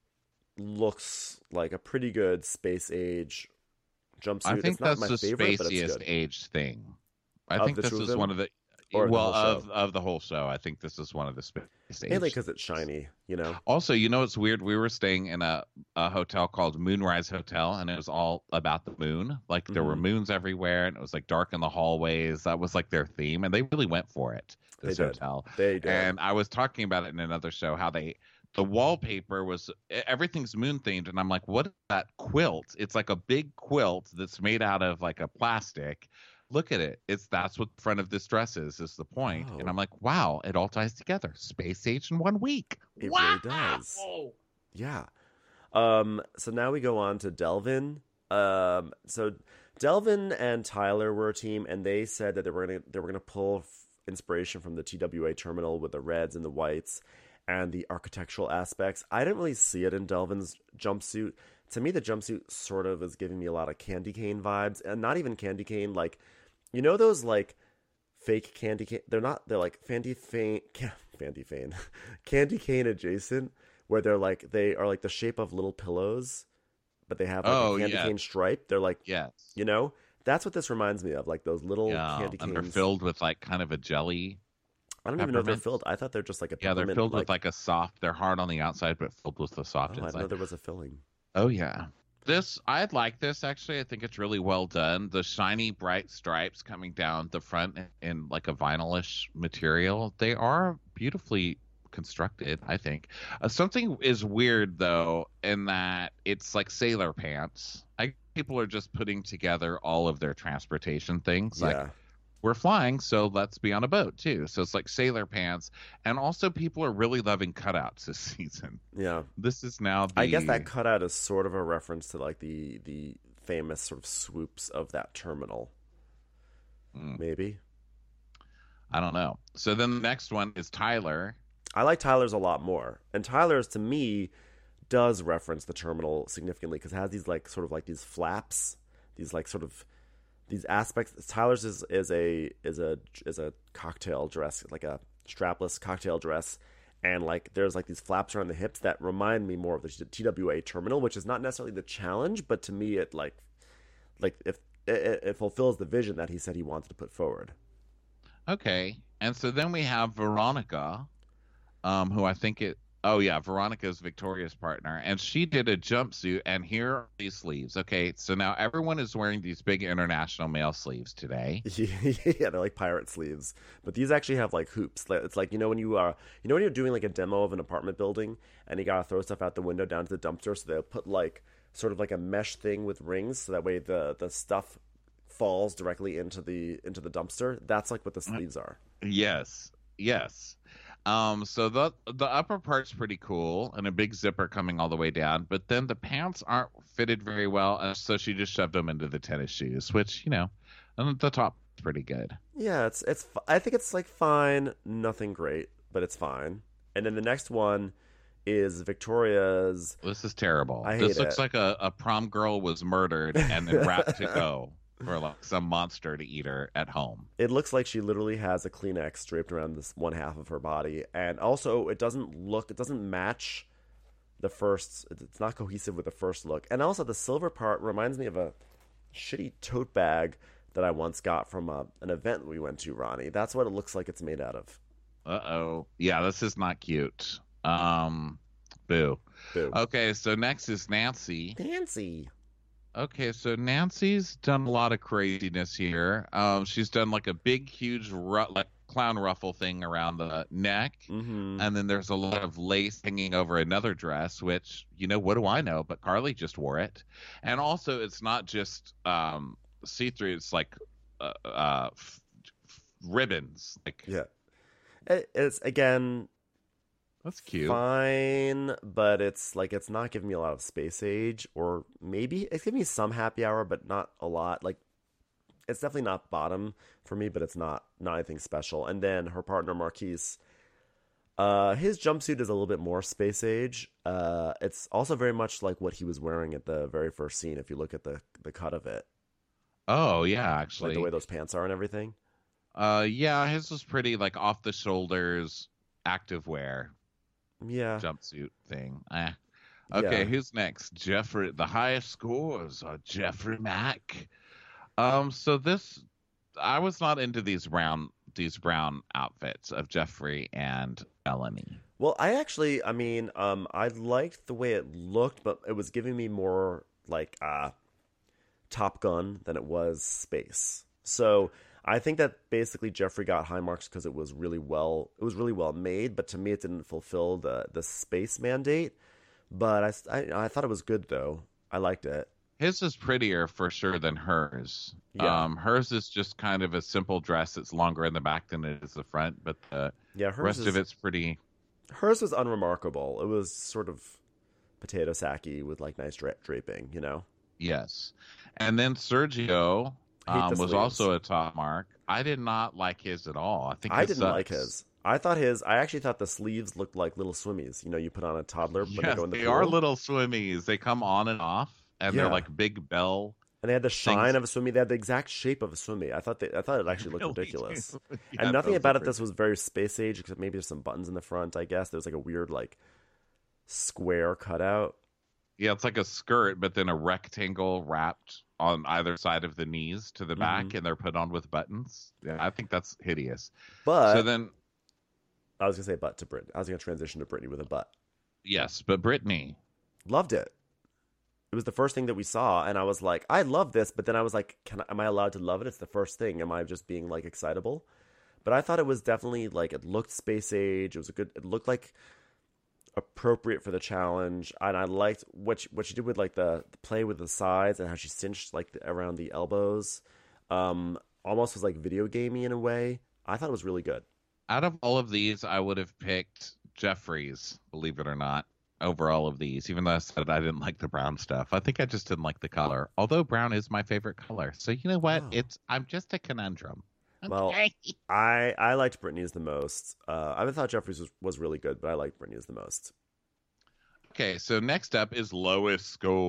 Speaker 6: looks like a pretty good space age jumpsuit.
Speaker 4: I think
Speaker 6: it's not
Speaker 4: that's
Speaker 6: my
Speaker 4: the
Speaker 6: favorite,
Speaker 4: spaciest age thing. I think this is one of the of the whole show. I think this is one of the space age.
Speaker 6: Mainly because it's shiny, you know.
Speaker 4: Also, it's weird. We were staying in a hotel called Moonrise Hotel, and it was all about the moon. Like there were moons everywhere, and it was like dark in the hallways. That was like their theme, and they really went for it. This hotel,
Speaker 6: they did.
Speaker 4: And I was talking about it in another show how the wallpaper was everything's moon themed, and I'm like, what is that quilt? It's like a big quilt that's made out of like a plastic. Look at it. That's what the front of this dress is the point. Oh. And I'm like, wow, it all ties together. Space age in 1 week.
Speaker 6: It really does. Yeah. So now we go on to Delvin. So Delvin and Tyler were a team, and they said that they were gonna pull inspiration from the TWA terminal with the reds and the whites and the architectural aspects. I didn't really see it in Delvin's jumpsuit. To me, the jumpsuit sort of is giving me a lot of candy cane vibes, and not even candy cane, like, you know those like fake candy cane? They're like candy cane adjacent, where they are like the shape of little pillows, but they have like a candy cane stripe. They're like, you know, that's what this reminds me of, like those little candy canes.
Speaker 4: And they're filled with like kind of a jelly.
Speaker 6: I don't even know if they're filled. I thought they're just like a peppermint.
Speaker 4: Yeah, they're filled with like a soft. They're hard on the outside, but filled with the soft inside.
Speaker 6: I didn't know there was a filling.
Speaker 4: Oh yeah, I'd like this actually. I think it's really well done. The shiny, bright stripes coming down the front in like a vinylish material. They are beautifully constructed, I think. Something is weird though, in that it's like sailor pants. People are just putting together all of their transportation things. Like, we're flying, so let's be on a boat too. So it's like sailor pants, and also people are really loving cutouts this season.
Speaker 6: Yeah,
Speaker 4: this is now.
Speaker 6: I guess that cutout is sort of a reference to like the famous sort of swoops of that terminal. Maybe.
Speaker 4: I don't know. So then the next one is Tyler.
Speaker 6: I like Tyler's a lot more, and Tyler's to me does reference the terminal significantly because it has these like sort of like these flaps, these like sort of these aspects. Tyler's is a cocktail dress, like a strapless cocktail dress, and like there's like these flaps around the hips that remind me more of the TWA terminal, which is not necessarily the challenge, but to me it like if it fulfills the vision that he said he wanted to put forward. Okay,
Speaker 4: and so then we have Veronica, who I think Veronica's Victoria's partner, and she did a jumpsuit, and here are these sleeves. Okay, so now everyone is wearing these big international male sleeves today.
Speaker 6: Yeah, they're like pirate sleeves, but these actually have like hoops. It's like, when you're doing like a demo of an apartment building, and you gotta throw stuff out the window down to the dumpster, so they'll put like sort of like a mesh thing with rings, so that way the stuff falls directly into the dumpster. That's like what the sleeves are.
Speaker 4: Yes. So the upper part's pretty cool and a big zipper coming all the way down, but then the pants aren't fitted very well, and so she just shoved them into the tennis shoes, which, and the top's pretty good.
Speaker 6: Yeah, I think it's like fine, nothing great, but it's fine. And then the next one is Victoria's.
Speaker 4: This is terrible.
Speaker 6: I hate
Speaker 4: This looks
Speaker 6: it.
Speaker 4: like a prom girl was murdered and then wrapped to go for like some monster to eat her at home.
Speaker 6: It looks like she literally has a Kleenex draped around this one half of her body, and also it doesn't match the first. It's not cohesive with the first look, and also the silver part reminds me of a shitty tote bag that I once got from an event we went to, Ronnie. That's what it looks like it's made out of.
Speaker 4: Uh-oh. Yeah, this is not cute. Boo. Okay, so next is Nancy. Okay, so Nancy's done a lot of craziness here. She's done like a big, huge, like clown ruffle thing around the neck, and then there's a lot of lace hanging over another dress. Which, what do I know? But Carly just wore it, and also it's not just see-through. It's like ribbons. Like,
Speaker 6: yeah, it's again.
Speaker 4: That's cute.
Speaker 6: Fine, but it's not giving me a lot of space age, or maybe it's giving me some happy hour, but not a lot. Like, it's definitely not bottom for me, but it's not anything special. And then her partner Marquise, his jumpsuit is a little bit more space age. It's also very much like what he was wearing at the very first scene. If you look at the cut of it.
Speaker 4: Oh yeah, actually,
Speaker 6: like the way those pants are and everything.
Speaker 4: Yeah, his was pretty like off the shoulders activewear.
Speaker 6: Yeah.
Speaker 4: Jumpsuit thing. Okay,
Speaker 6: Yeah.
Speaker 4: Who's next? Jeffrey. The highest scores are Jeffrey Mack. So this, I was not into these brown outfits of Jeffrey and Melanie.
Speaker 6: Well, I liked the way it looked, but it was giving me more like Top Gun than it was space. So I think that basically Jeffrey got high marks because it was really well made, but to me it didn't fulfill the space mandate. But I thought it was good though. I liked it.
Speaker 4: His is prettier for sure than hers.
Speaker 6: Yeah.
Speaker 4: Hers is just kind of a simple dress. It's longer in the back than it is the front, but the rest of it's pretty.
Speaker 6: Hers was unremarkable. It was sort of potato sacky with like nice draping,
Speaker 4: Yes, and then Sergio. Was
Speaker 6: sleeves.
Speaker 4: also a top mark. I did not like his at all. I think
Speaker 6: I
Speaker 4: his
Speaker 6: didn't
Speaker 4: sucks.
Speaker 6: like his. I actually thought the sleeves looked like little swimmies. You put on a toddler when they go in the
Speaker 4: they
Speaker 6: pool.
Speaker 4: are little swimmies. They come on and off, and they're like big bell.
Speaker 6: And they had the shine of a swimmy. They had the exact shape of a swimmy. I thought it actually looked ridiculous. And nothing about it. This was very space age, except maybe there's some buttons in the front. I guess there's like a weird like square cutout.
Speaker 4: Yeah, it's like a skirt, but then a rectangle wrapped on either side of the knees to the back, and they're put on with buttons. Yeah, I think that's hideous.
Speaker 6: But
Speaker 4: so then,
Speaker 6: I was gonna say butt to Britney. I was gonna transition to Britney with a butt.
Speaker 4: Yes, but Britney
Speaker 6: loved it. It was the first thing that we saw, and I was like, I love this. But then I was like, am I allowed to love it? It's the first thing. Am I just being like excitable? But I thought it was definitely like it looked space age. It looked like appropriate for the challenge, and I liked what she did with like the play with the sides and how she cinched like around the elbows. Almost was like video gamey in a way. I thought it was really good.
Speaker 4: Out of all of these, I would have picked Jeffrey's, believe it or not, over all of these. Even though I said I didn't like the brown stuff, I think I just didn't like the color. Although brown is my favorite color, so you know what? I'm just a conundrum.
Speaker 6: Well, I liked Britney's the most. I thought Jeffrey's was really good, but I liked Britney's the most.
Speaker 4: Okay, so next up is lowest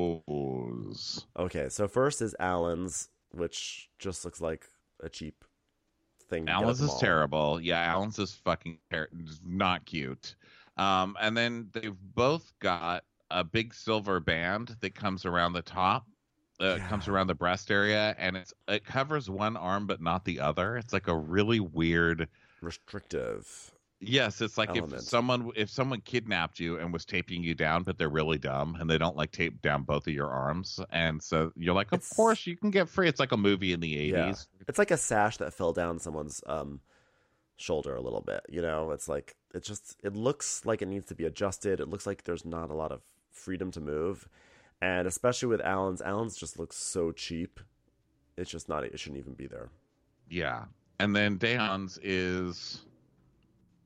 Speaker 4: scores.
Speaker 6: Okay, so first is Alan's, which just looks like a cheap thing.
Speaker 4: Alan's is terrible. Yeah, Alan's is fucking not cute. And then they've both got a big silver band that comes around the top. Comes around the breast area, and it covers one arm but not the other. It's like a really weird,
Speaker 6: restrictive.
Speaker 4: Yes, it's like
Speaker 6: element.
Speaker 4: if someone kidnapped you and was taping you down, but they're really dumb and they don't like tape down both of your arms, and so you're like, of course you can get free. It's like a movie in the 80s.
Speaker 6: Yeah. It's like a sash that fell down someone's shoulder a little bit. It's like it looks like it needs to be adjusted. It looks like there's not a lot of freedom to move. And especially with Alan's just looks so cheap. It's just not. It shouldn't even be there.
Speaker 4: Yeah, and then Dayan's is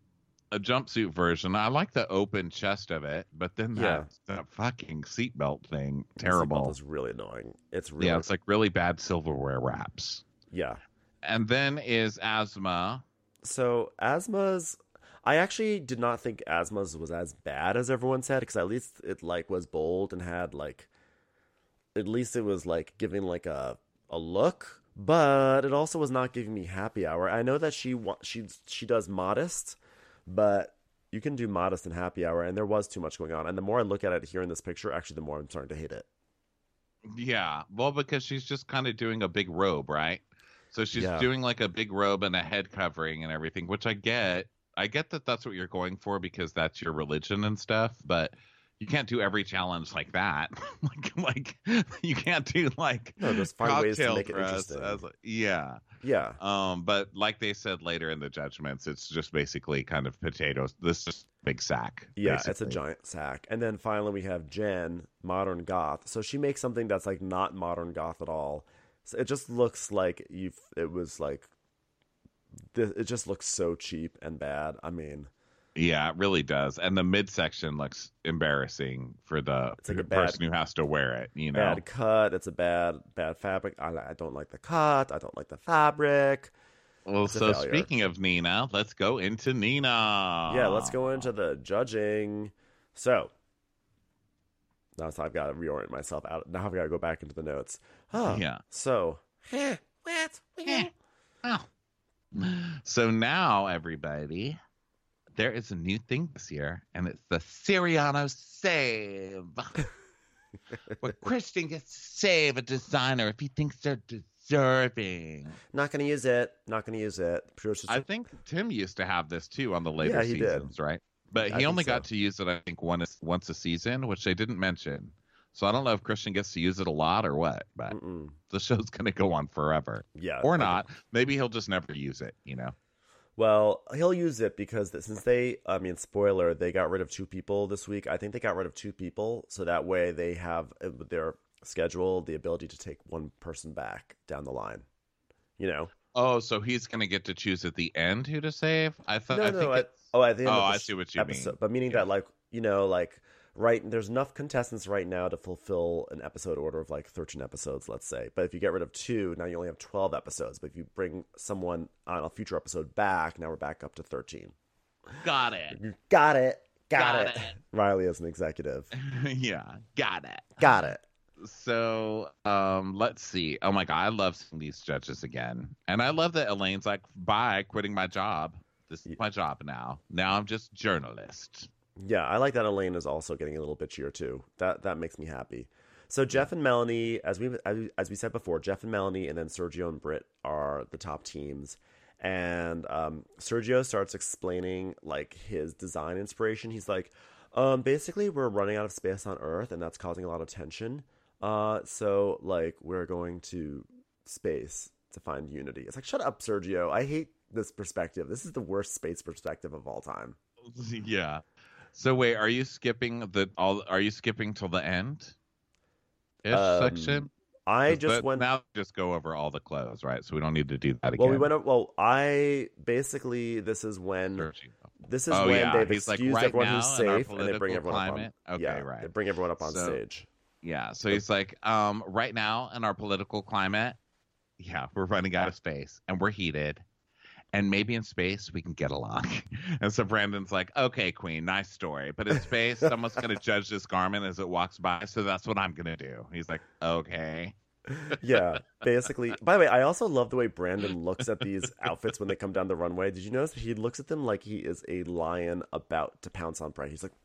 Speaker 4: a jumpsuit version. I like the open chest of it, but then that fucking seatbelt thing, terrible.
Speaker 6: It's really annoying. It's really
Speaker 4: it's like really bad silverware wraps.
Speaker 6: Yeah.
Speaker 4: And then is Asma.
Speaker 6: So Asma's, I actually did not think Asma's was as bad as everyone said, because at least it like was bold and had like, at least it was like giving like a look, but it also was not giving me happy hour. I know that she does modest, but you can do modest and happy hour, and there was too much going on. And the more I look at it here in this picture, actually, the more I'm starting to hate it.
Speaker 4: Yeah, well, because she's just kind of doing a big robe, right? So she's doing like a big robe and a head covering and everything, which I get. I get that that's what you're going for because that's your religion and stuff, but you can't do every challenge like that. like you can't do like
Speaker 6: there's find ways to make it interesting.
Speaker 4: Yeah. But like they said later in the judgments, it's just basically kind of potatoes. This is a big sack.
Speaker 6: Yeah,
Speaker 4: basically.
Speaker 6: It's a giant sack. And then finally we have Jen, modern goth. So she makes something that's like not modern goth at all. So it just looks like it just looks so cheap and bad. I mean,
Speaker 4: yeah, it really does. And the midsection looks embarrassing for the person who has to wear it, you know.
Speaker 6: Bad cut. It's a bad fabric. I don't like the cut. I don't like the fabric.
Speaker 4: Well, so speaking of Nina, let's go into Nina.
Speaker 6: Yeah, let's go into the judging. So, now I've got to reorient myself out. Now I've got to go back into the notes. Oh,
Speaker 4: yeah.
Speaker 6: So,
Speaker 4: So now, everybody, there is a new thing this year, and it's the Siriano Save. Where Christian gets to save a designer if he thinks they're deserving.
Speaker 6: Not going to use it.
Speaker 4: I think Tim used to have this, too, on the later seasons, right? But he only got to use it, I think, once a season, which they didn't mention. So I don't know if Christian gets to use it a lot or what, but the show's going to go on forever.
Speaker 6: Yeah.
Speaker 4: Or not. Maybe he'll just never use it, you know?
Speaker 6: Well, he'll use it because since spoiler, they got rid of 2 people this week. I think they got rid of 2 people, so that way they have their schedule the ability to take one person back down the line, you know?
Speaker 4: Oh, so he's going to get to choose at the end who to save? I thought.
Speaker 6: At the end of
Speaker 4: I see what you
Speaker 6: episode,
Speaker 4: mean.
Speaker 6: But meaning that, like, you know, like, there's enough contestants right now to fulfill an episode order of like 13 episodes, let's say. But if you get rid of 2, now you only have 12 episodes. But if you bring someone on a future episode back, now we're back up to 13.
Speaker 4: Got it.
Speaker 6: Got it. Riley is an executive.
Speaker 4: Yeah, got it. So, let's see. Oh my God, I love seeing these judges again. And I love that Elaine's like, bye, quitting my job. This is my job now. Now I'm just journalist.
Speaker 6: Yeah, I like that Elaine is also getting a little bitchier too. That makes me happy. So Jeff and Melanie, as we said before, Jeff and Melanie, and then Sergio and Britt are the top teams. And Sergio starts explaining like his design inspiration. He's like, basically, we're running out of space on Earth, and that's causing a lot of tension. So like we're going to space to find unity. It's like, shut up, Sergio. I hate this perspective. This is the worst space perspective of all time.
Speaker 4: Yeah. So wait, are you skipping Are you skipping till the end? Section. Now just go over all the clothes, right? So we don't need to do that again.
Speaker 6: This is when they've excused everyone who's safe and they bring everyone up. They bring everyone up on stage.
Speaker 4: Yeah. So he's like, right now in our political climate, we're running out of space and we're heated. And maybe in space, we can get along. And so Brandon's like, okay, Queen, nice story. But in space, someone's going to judge this garment as it walks by. So that's what I'm going to do. He's like, okay.
Speaker 6: Yeah, basically. By the way, I also love the way Brandon looks at these outfits when they come down the runway. Did you notice he looks at them like he is a lion about to pounce on prey? He's like...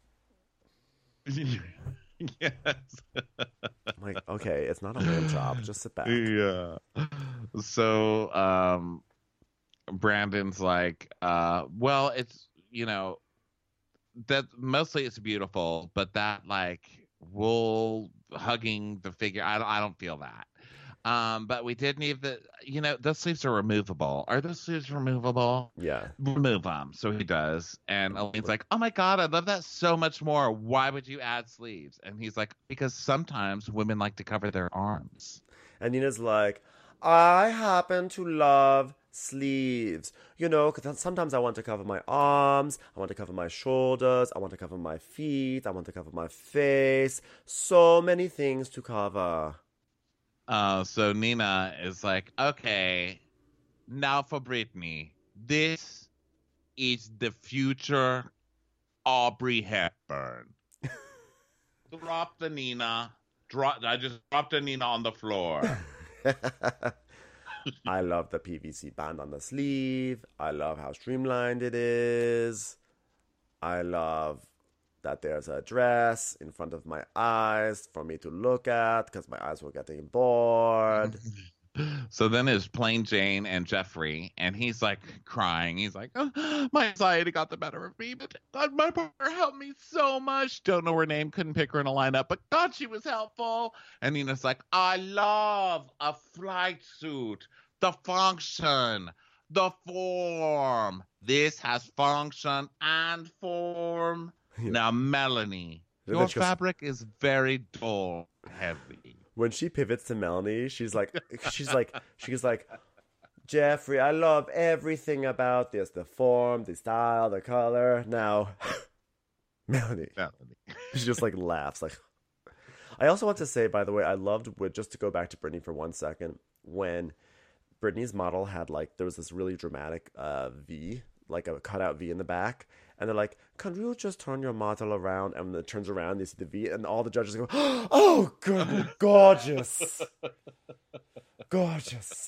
Speaker 4: Yes.
Speaker 6: I'm like, okay, it's not a lamb chop. Just sit back.
Speaker 4: Yeah. So, Brandon's like, well, it's, you know, that mostly it's beautiful, but that like wool hugging the figure, I don't feel that. But we did need those sleeves are removable. Are those sleeves removable?
Speaker 6: Yeah.
Speaker 4: Remove them. So he does. And Elaine's like, oh my God, I love that so much more. Why would you add sleeves? And he's like, because sometimes women like to cover their arms.
Speaker 6: And Nina's like, I happen to love sleeves. You know, because sometimes I want to cover my arms, I want to cover my shoulders, I want to cover my feet, I want to cover my face. So many things to cover.
Speaker 4: So Nina is like, okay, now for Britney. This is the future Audrey Hepburn. Drop the Nina. I just dropped the Nina on the floor.
Speaker 6: I love the PVC band on the sleeve. I love how streamlined it is. I love that there's a dress in front of my eyes for me to look at because my eyes were getting bored.
Speaker 4: So then it's Plain Jane and Jeffrey, and he's like crying. He's like, oh, my anxiety got the better of me, but God, my partner helped me so much. Don't know her name, couldn't pick her in a lineup, but God, she was helpful. And Nina's like, I love a flight suit, the function, the form. This has function and form. Yeah. Now, Melanie, your fabric is very dull, heavy.
Speaker 6: When she pivots to Melanie, she's like, Jeffrey, I love everything about this. The form, the style, the color. Now, Melanie. She just like laughs. Like, I also want to say, by the way, I loved, just to go back to Britney for 1 second, when Britney's model had like, there was this really dramatic V, like a cutout V in the back. And they're like, can you just turn your model around? And when it turns around, they see the V. And all the judges go, oh, good, gorgeous. Gorgeous.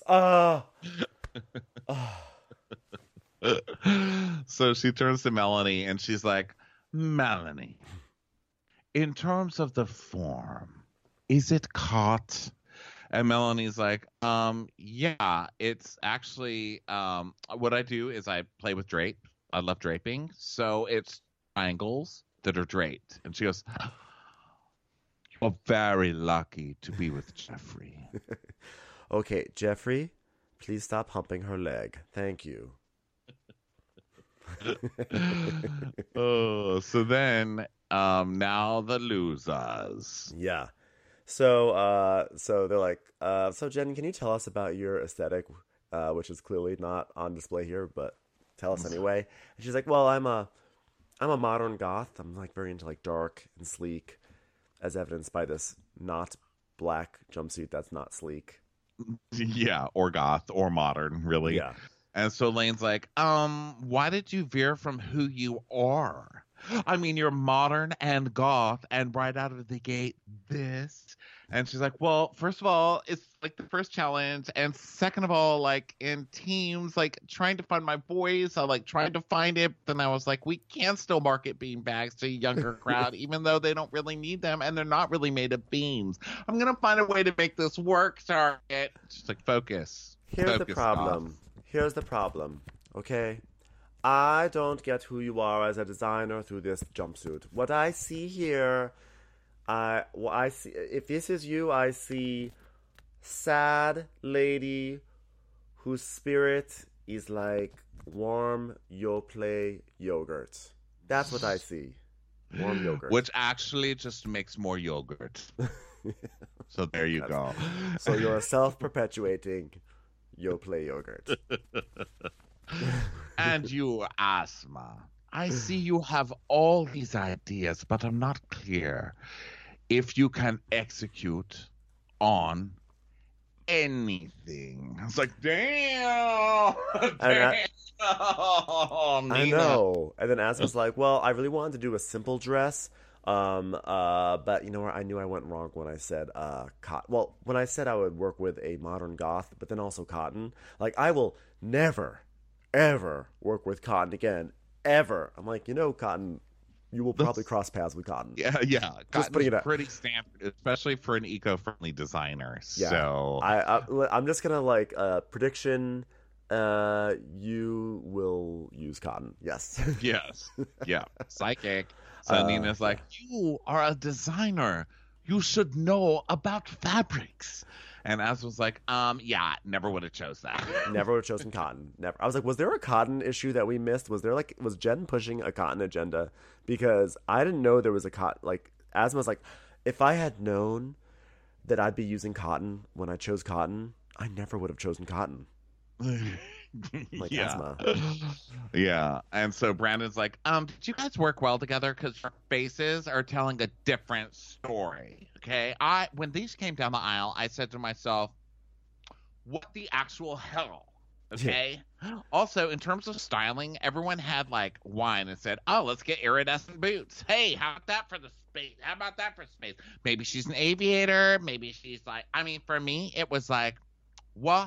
Speaker 4: So she turns to Melanie and she's like, Melanie, in terms of the form, is it caught? And Melanie's like, yeah, it's actually, what I do is I play with drape. I love draping. So it's triangles that are draped. And she goes, you're very lucky to be with Jeffrey.
Speaker 6: Okay, Jeffrey, please stop humping her leg. Thank you.
Speaker 4: So then, now the losers.
Speaker 6: Yeah. So they're like, so Jen, can you tell us about your aesthetic, which is clearly not on display here, but tell us anyway. And she's like, well, I'm a modern goth. I'm like very into like dark and sleek, as evidenced by this not black jumpsuit that's not sleek.
Speaker 4: Yeah, or goth or modern, really.
Speaker 6: Yeah.
Speaker 4: And so Lane's like, why did you veer from who you are? I mean, you're modern and goth, and right out of the gate, this. And she's like, well, first of all, it's like the first challenge. And second of all, like in teams, like trying to find my voice, I like trying to find it. Then I was like, we can still market beanbags to a younger crowd, even though they don't really need them and they're not really made of beans. I'm going to find a way to make this work, Target. Just like focus.
Speaker 6: Here's the problem. Here's the problem. Okay. I don't get who you are as a designer through this jumpsuit. What I see here, I see, if this is you, I see sad lady whose spirit is like warm Yoplait yogurt. That's what I see. Warm yogurt.
Speaker 4: Which actually just makes more yogurt. So there you go.
Speaker 6: So you're a self-perpetuating Yoplait yogurt.
Speaker 4: And you, Asma, I see you have all these ideas, but I'm not clear if you can execute on anything. It's like, damn.
Speaker 6: I know. And then Asma's like, well, I really wanted to do a simple dress. But you know what? I knew I went wrong when I said cotton. Well, when I said I would work with a modern goth, but then also cotton. Like, I will never, ever work with cotton again. Ever. I'm like, cotton, you will probably cross paths with cotton.
Speaker 4: Yeah.
Speaker 6: Just putting it out.
Speaker 4: Pretty standard, especially for an eco-friendly designer.
Speaker 6: Yeah.
Speaker 4: So
Speaker 6: I'm just gonna prediction. You will use cotton. Yes.
Speaker 4: Yes. Yeah. Psychic. So Nina's like, you are a designer. You should know about fabrics. And Az was like, yeah, never would have chose that.
Speaker 6: Never would have chosen cotton. Never. I was like, was there a cotton issue that we missed? Was Jen pushing a cotton agenda? Because I didn't know there was a cotton. Asma's like, if I had known that I'd be using cotton when I chose cotton, I never would have chosen cotton. Like
Speaker 4: Yeah.
Speaker 6: asthma.
Speaker 4: Yeah. And so Brandon's like, did you guys work well together? Because your faces are telling a different story. Okay. When these came down the aisle, I said to myself, what the actual hell? Okay. Also, in terms of styling, everyone had like wine and said, oh, let's get iridescent boots. Hey, how about that for the space? How about that for space? Maybe she's an aviator. Maybe she's like, I mean, for me, it was like, what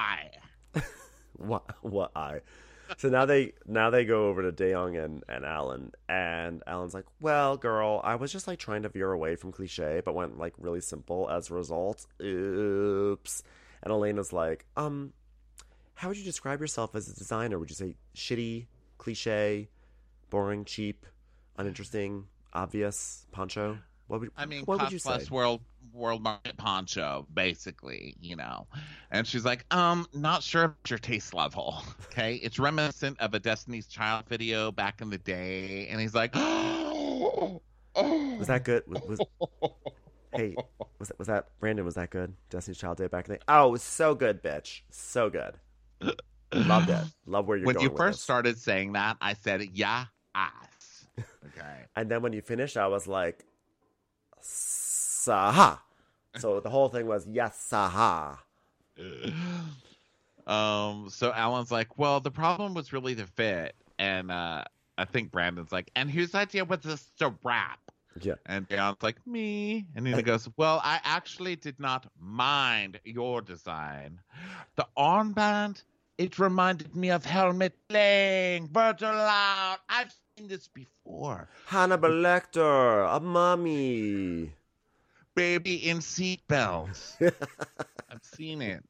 Speaker 6: What I? So now they go over to Daeyoung and Alan, and Alan's like, well, girl, I was just like trying to veer away from cliche, but went like really simple as a result. Oops. And Elena's like, how would you describe yourself as a designer? Would you say shitty, cliche, boring, cheap, uninteresting, obvious, poncho? What would you say?
Speaker 4: Plus world market poncho, basically, you know. And she's like, not sure of your taste level. Okay. It's reminiscent of a Destiny's Child video back in the day. And he's like,
Speaker 6: was that good? Hey, was that Brandon? Was that good? Destiny's Child day back in the day? Oh, it was so good, bitch. So good. Loved it. Love where you're going.
Speaker 4: When you
Speaker 6: with
Speaker 4: first
Speaker 6: this.
Speaker 4: started saying that, I said, yeah, ass. Okay.
Speaker 6: And then when you finished, I was like, saha. So the whole thing was, yes, saha.
Speaker 4: So Alan's like, well, the problem was really the fit. And I think Brandon's like, and whose idea was this to rap?
Speaker 6: Yeah.
Speaker 4: And Daeyoung's like, me. And Nina goes, well, I actually did not mind your design. The armband, it reminded me of Helmet playing Virgil Loud. I've seen this before.
Speaker 6: Hannibal Lecter, a mummy.
Speaker 4: Baby in seatbelts. I've seen it.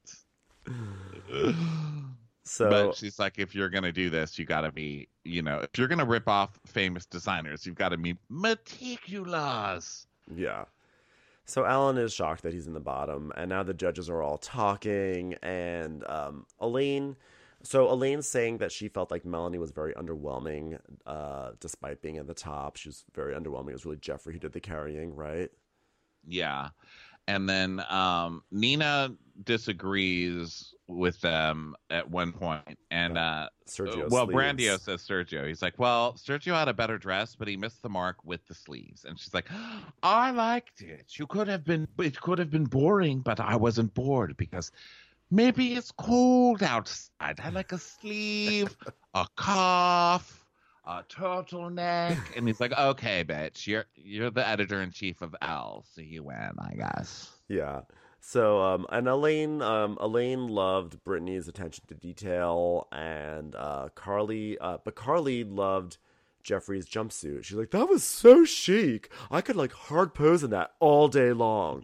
Speaker 6: So,
Speaker 4: but she's like, if you're going to do this, you got to be, you know, if you're going to rip off famous designers, you've got to be meticulous.
Speaker 6: Yeah. So Alan is shocked that he's in the bottom, and now the judges are all talking, and Elaine... So Elaine's saying that she felt like Melanie was very underwhelming, despite being at the top. She was very underwhelming. It was really Jeffrey who did the carrying, right?
Speaker 4: Yeah. And then Nina disagrees with them at one point. And
Speaker 6: Sergio
Speaker 4: Brandio says Sergio. He's like, well, Sergio had a better dress, but he missed the mark with the sleeves. And she's like, I liked it. It could have been boring, but I wasn't bored because maybe it's cold outside. I like a sleeve, a cuff, a turtleneck. And he's like, okay, bitch, you're the editor-in-chief of Elle, so you win, I guess.
Speaker 6: Yeah. So, and Elaine loved Brittany's attention to detail, and Carly loved Jeffrey's jumpsuit. She's like, that was so chic. I could like hard pose in that all day long.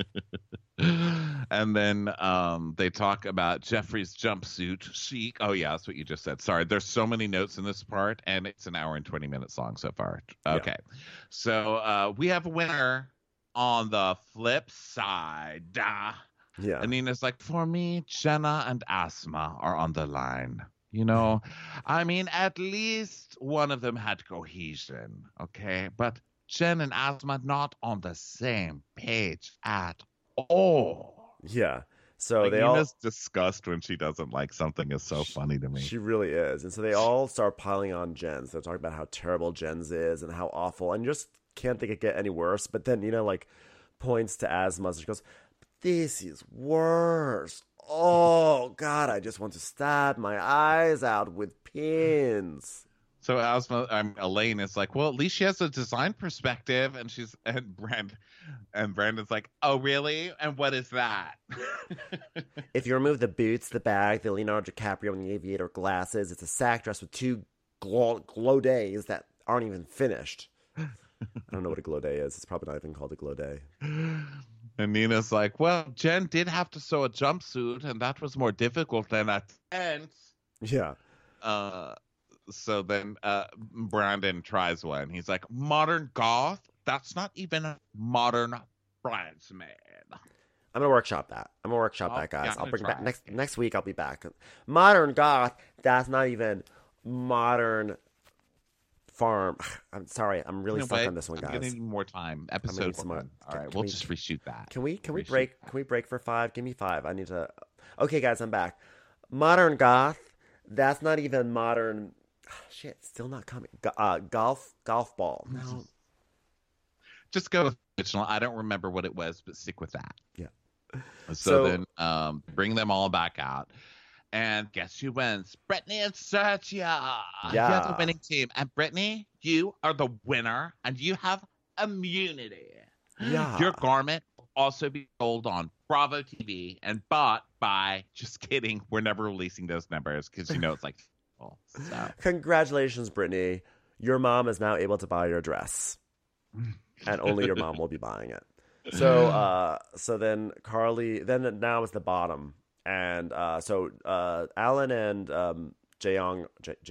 Speaker 4: And then they talk about Jeffrey's jumpsuit chic. Oh yeah, that's what you just said. Sorry, there's so many notes in this part, and it's an hour and 20 minutes long so far. Okay, yeah. So we have a winner on the flip side.
Speaker 6: Yeah,
Speaker 4: and Nina's like, for me, Jenna and Asma are on the line. You know, I mean, at least one of them had cohesion. Okay, but Jen and Asma not on the same page at all.
Speaker 6: Yeah. So
Speaker 4: like,
Speaker 6: they all
Speaker 4: disgust when she doesn't like something is so funny to me.
Speaker 6: She really is. And so they all start piling on Jen's. They're talking about how terrible Jen's is and how awful, and you just can't think it get any worse. But then, you know, like points to Asma. She goes, this is worse. Oh God, I just want to stab my eyes out with pins.
Speaker 4: So Elaine is like, well, at least she has a design perspective, and Brandon's like, oh really? And what is that?
Speaker 6: If you remove the boots, the bag, the Leonardo DiCaprio and the aviator glasses, it's a sack dress with two glow days that aren't even finished. I don't know what a glow day is. It's probably not even called a glow day.
Speaker 4: And Nina's like, well, Jen did have to sew a jumpsuit, and that was more difficult than a tent.
Speaker 6: Yeah.
Speaker 4: So then Brandon tries one. He's like, modern goth? That's not even a modern bridesmaid.
Speaker 6: I'm going to workshop that. Guys.
Speaker 4: Yeah,
Speaker 6: I'll bring back next week. I'll be back. Modern goth, that's not even modern farm. I'm sorry. I'm really stuck on this one, guys.
Speaker 4: I'm gonna need more time. Episode 1. All right, we'll just reshoot that.
Speaker 6: Can we break? Can we break for 5? Give me 5. I need to. Okay, guys, I'm back. Modern goth, That's not even modern. Shit, still not coming. Golf ball. No.
Speaker 4: Just go with original. I don't remember what it was, but stick with that.
Speaker 6: Yeah.
Speaker 4: So then bring them all back out. And guess who wins? Brittany and Sergio.
Speaker 6: Yeah.
Speaker 4: You're the winning team. And Brittany, you are the winner, and you have immunity.
Speaker 6: Yeah.
Speaker 4: Your garment will also be sold on Bravo TV and bought by, just kidding, we're never releasing those numbers because it's like, so.
Speaker 6: Congratulations, Brittany. Your mom is now able to buy your dress. And only your mom will be buying it. So then Carly, now it's the bottom. And so Alan and Daeyoung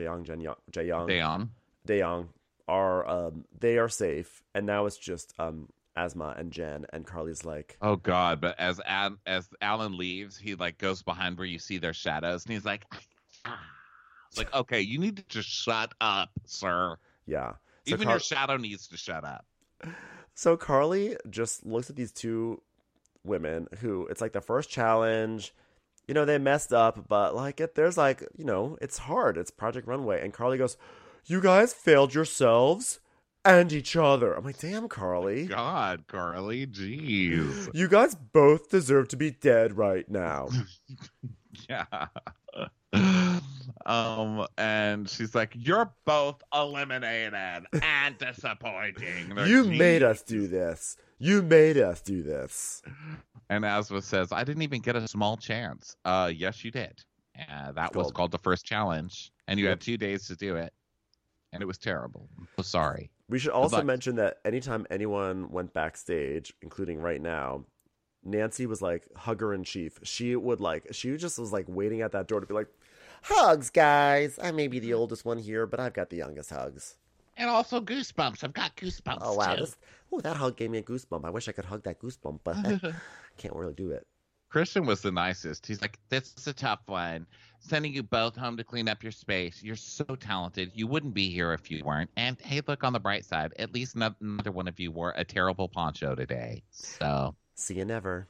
Speaker 6: are they are safe, and now it's just Asma and Jen, and Carly's like,
Speaker 4: oh god. But as Alan leaves, he like goes behind where you see their shadows, and he's like, it's like, okay, you need to just shut up, sir.
Speaker 6: Yeah.
Speaker 4: So even your shadow needs to shut up.
Speaker 6: So Carly just looks at these two women who, it's like the first challenge. You know, they messed up, but like there's like, you know, it's hard. It's Project Runway. And Carly goes, you guys failed yourselves and each other. I'm like, damn, Carly.
Speaker 4: God, Carly, jeez.
Speaker 6: You guys both deserve to be dead right now.
Speaker 4: Yeah. And she's like, you're both eliminated and disappointing.
Speaker 6: You made us do this. You made us do this.
Speaker 4: And Asma says, I didn't even get a small chance. Yes, you did. That was called the first challenge. And you had 2 days to do it. And it was terrible. I'm so sorry.
Speaker 6: We should also mention that anytime anyone went backstage, including right now, Nancy was like hugger in chief. She just was like waiting at that door to be like, hugs, guys. I may be the oldest one here, but I've got the youngest hugs.
Speaker 4: And also goosebumps. I've got goosebumps.
Speaker 6: Oh, wow.
Speaker 4: Too.
Speaker 6: That hug gave me a goosebump. I wish I could hug that goosebump, but I can't really do it.
Speaker 4: Christian was the nicest. He's like, this is a tough one. Sending you both home to clean up your space. You're so talented. You wouldn't be here if you weren't. And hey, look on the bright side. At least neither one of you wore a terrible poncho today. So
Speaker 6: see you never.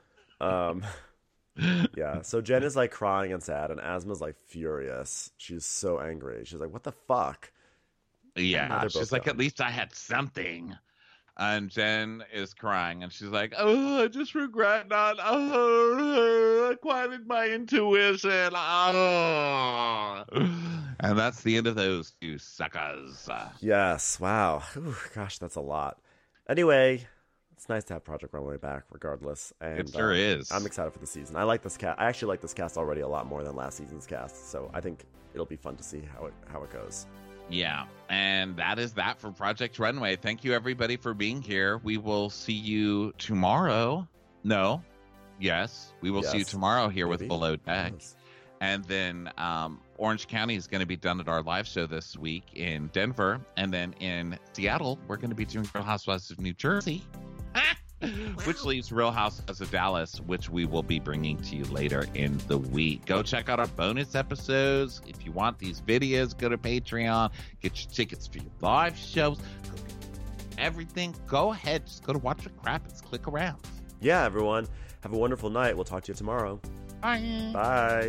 Speaker 6: Yeah. So Jen is like crying and sad, and Asma's like furious. She's so angry. She's like, what the fuck?
Speaker 4: Yeah. She's like, at least I had something. And Jen is crying, and she's like, oh, I just regret not quieted my intuition. Oh. And that's the end of those two suckers.
Speaker 6: Yes. Wow. Ooh, gosh, that's a lot. Anyway, it's nice to have Project Runway back, regardless. And
Speaker 4: it sure is.
Speaker 6: I'm excited for the season. I like this cast. I actually like this cast already a lot more than last season's cast. So I think it'll be fun to see how it goes.
Speaker 4: Yeah, and that is that for Project Runway. Thank you, everybody, for being here. We will see you tomorrow. No. Yes. We will see you tomorrow here with Below Deck. Yes. And then Orange County is going to be done at our live show this week in Denver. And then in Seattle, we're going to be doing Real Housewives of New Jersey. Which leaves Real Housewives of Dallas, which we will be bringing to you later in the week. Go check out our bonus episodes. If you want these videos, go to Patreon. Get your tickets for your live shows. Everything. Go ahead. Just go to Watch What Crappens. Click around.
Speaker 6: Yeah, everyone. Have a wonderful night. We'll talk to you tomorrow.
Speaker 4: Bye.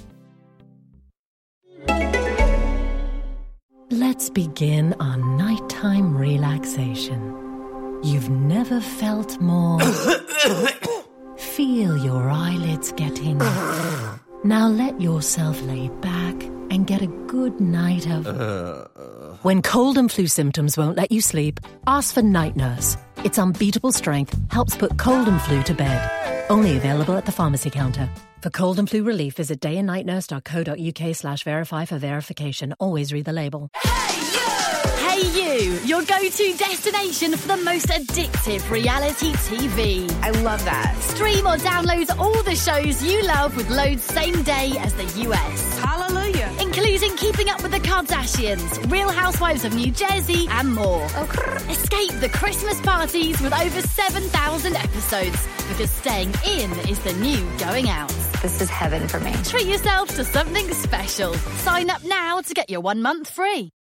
Speaker 6: Bye.
Speaker 11: Let's begin our nighttime relaxation. You've never felt more. Feel your eyelids getting. Now let yourself lay back and get a good night of. When cold and flu symptoms won't let you sleep, ask for Night Nurse. Its unbeatable strength helps put cold and flu to bed. Only available at the pharmacy counter. For cold and flu relief, visit dayandnightnurse.co.uk/verify for verification. Always read the label.
Speaker 9: Hey you, your go-to destination for the most addictive reality TV.
Speaker 10: I love that.
Speaker 9: Stream or download all the shows you love with loads same day as the US.
Speaker 10: Hallelujah.
Speaker 9: Including Keeping Up with the Kardashians, Real Housewives of New Jersey, and more. Escape the Christmas parties with over 7,000 episodes, because staying in is the new going out.
Speaker 10: This is heaven for me.
Speaker 9: Treat yourself to something special. Sign up now to get your 1 month free.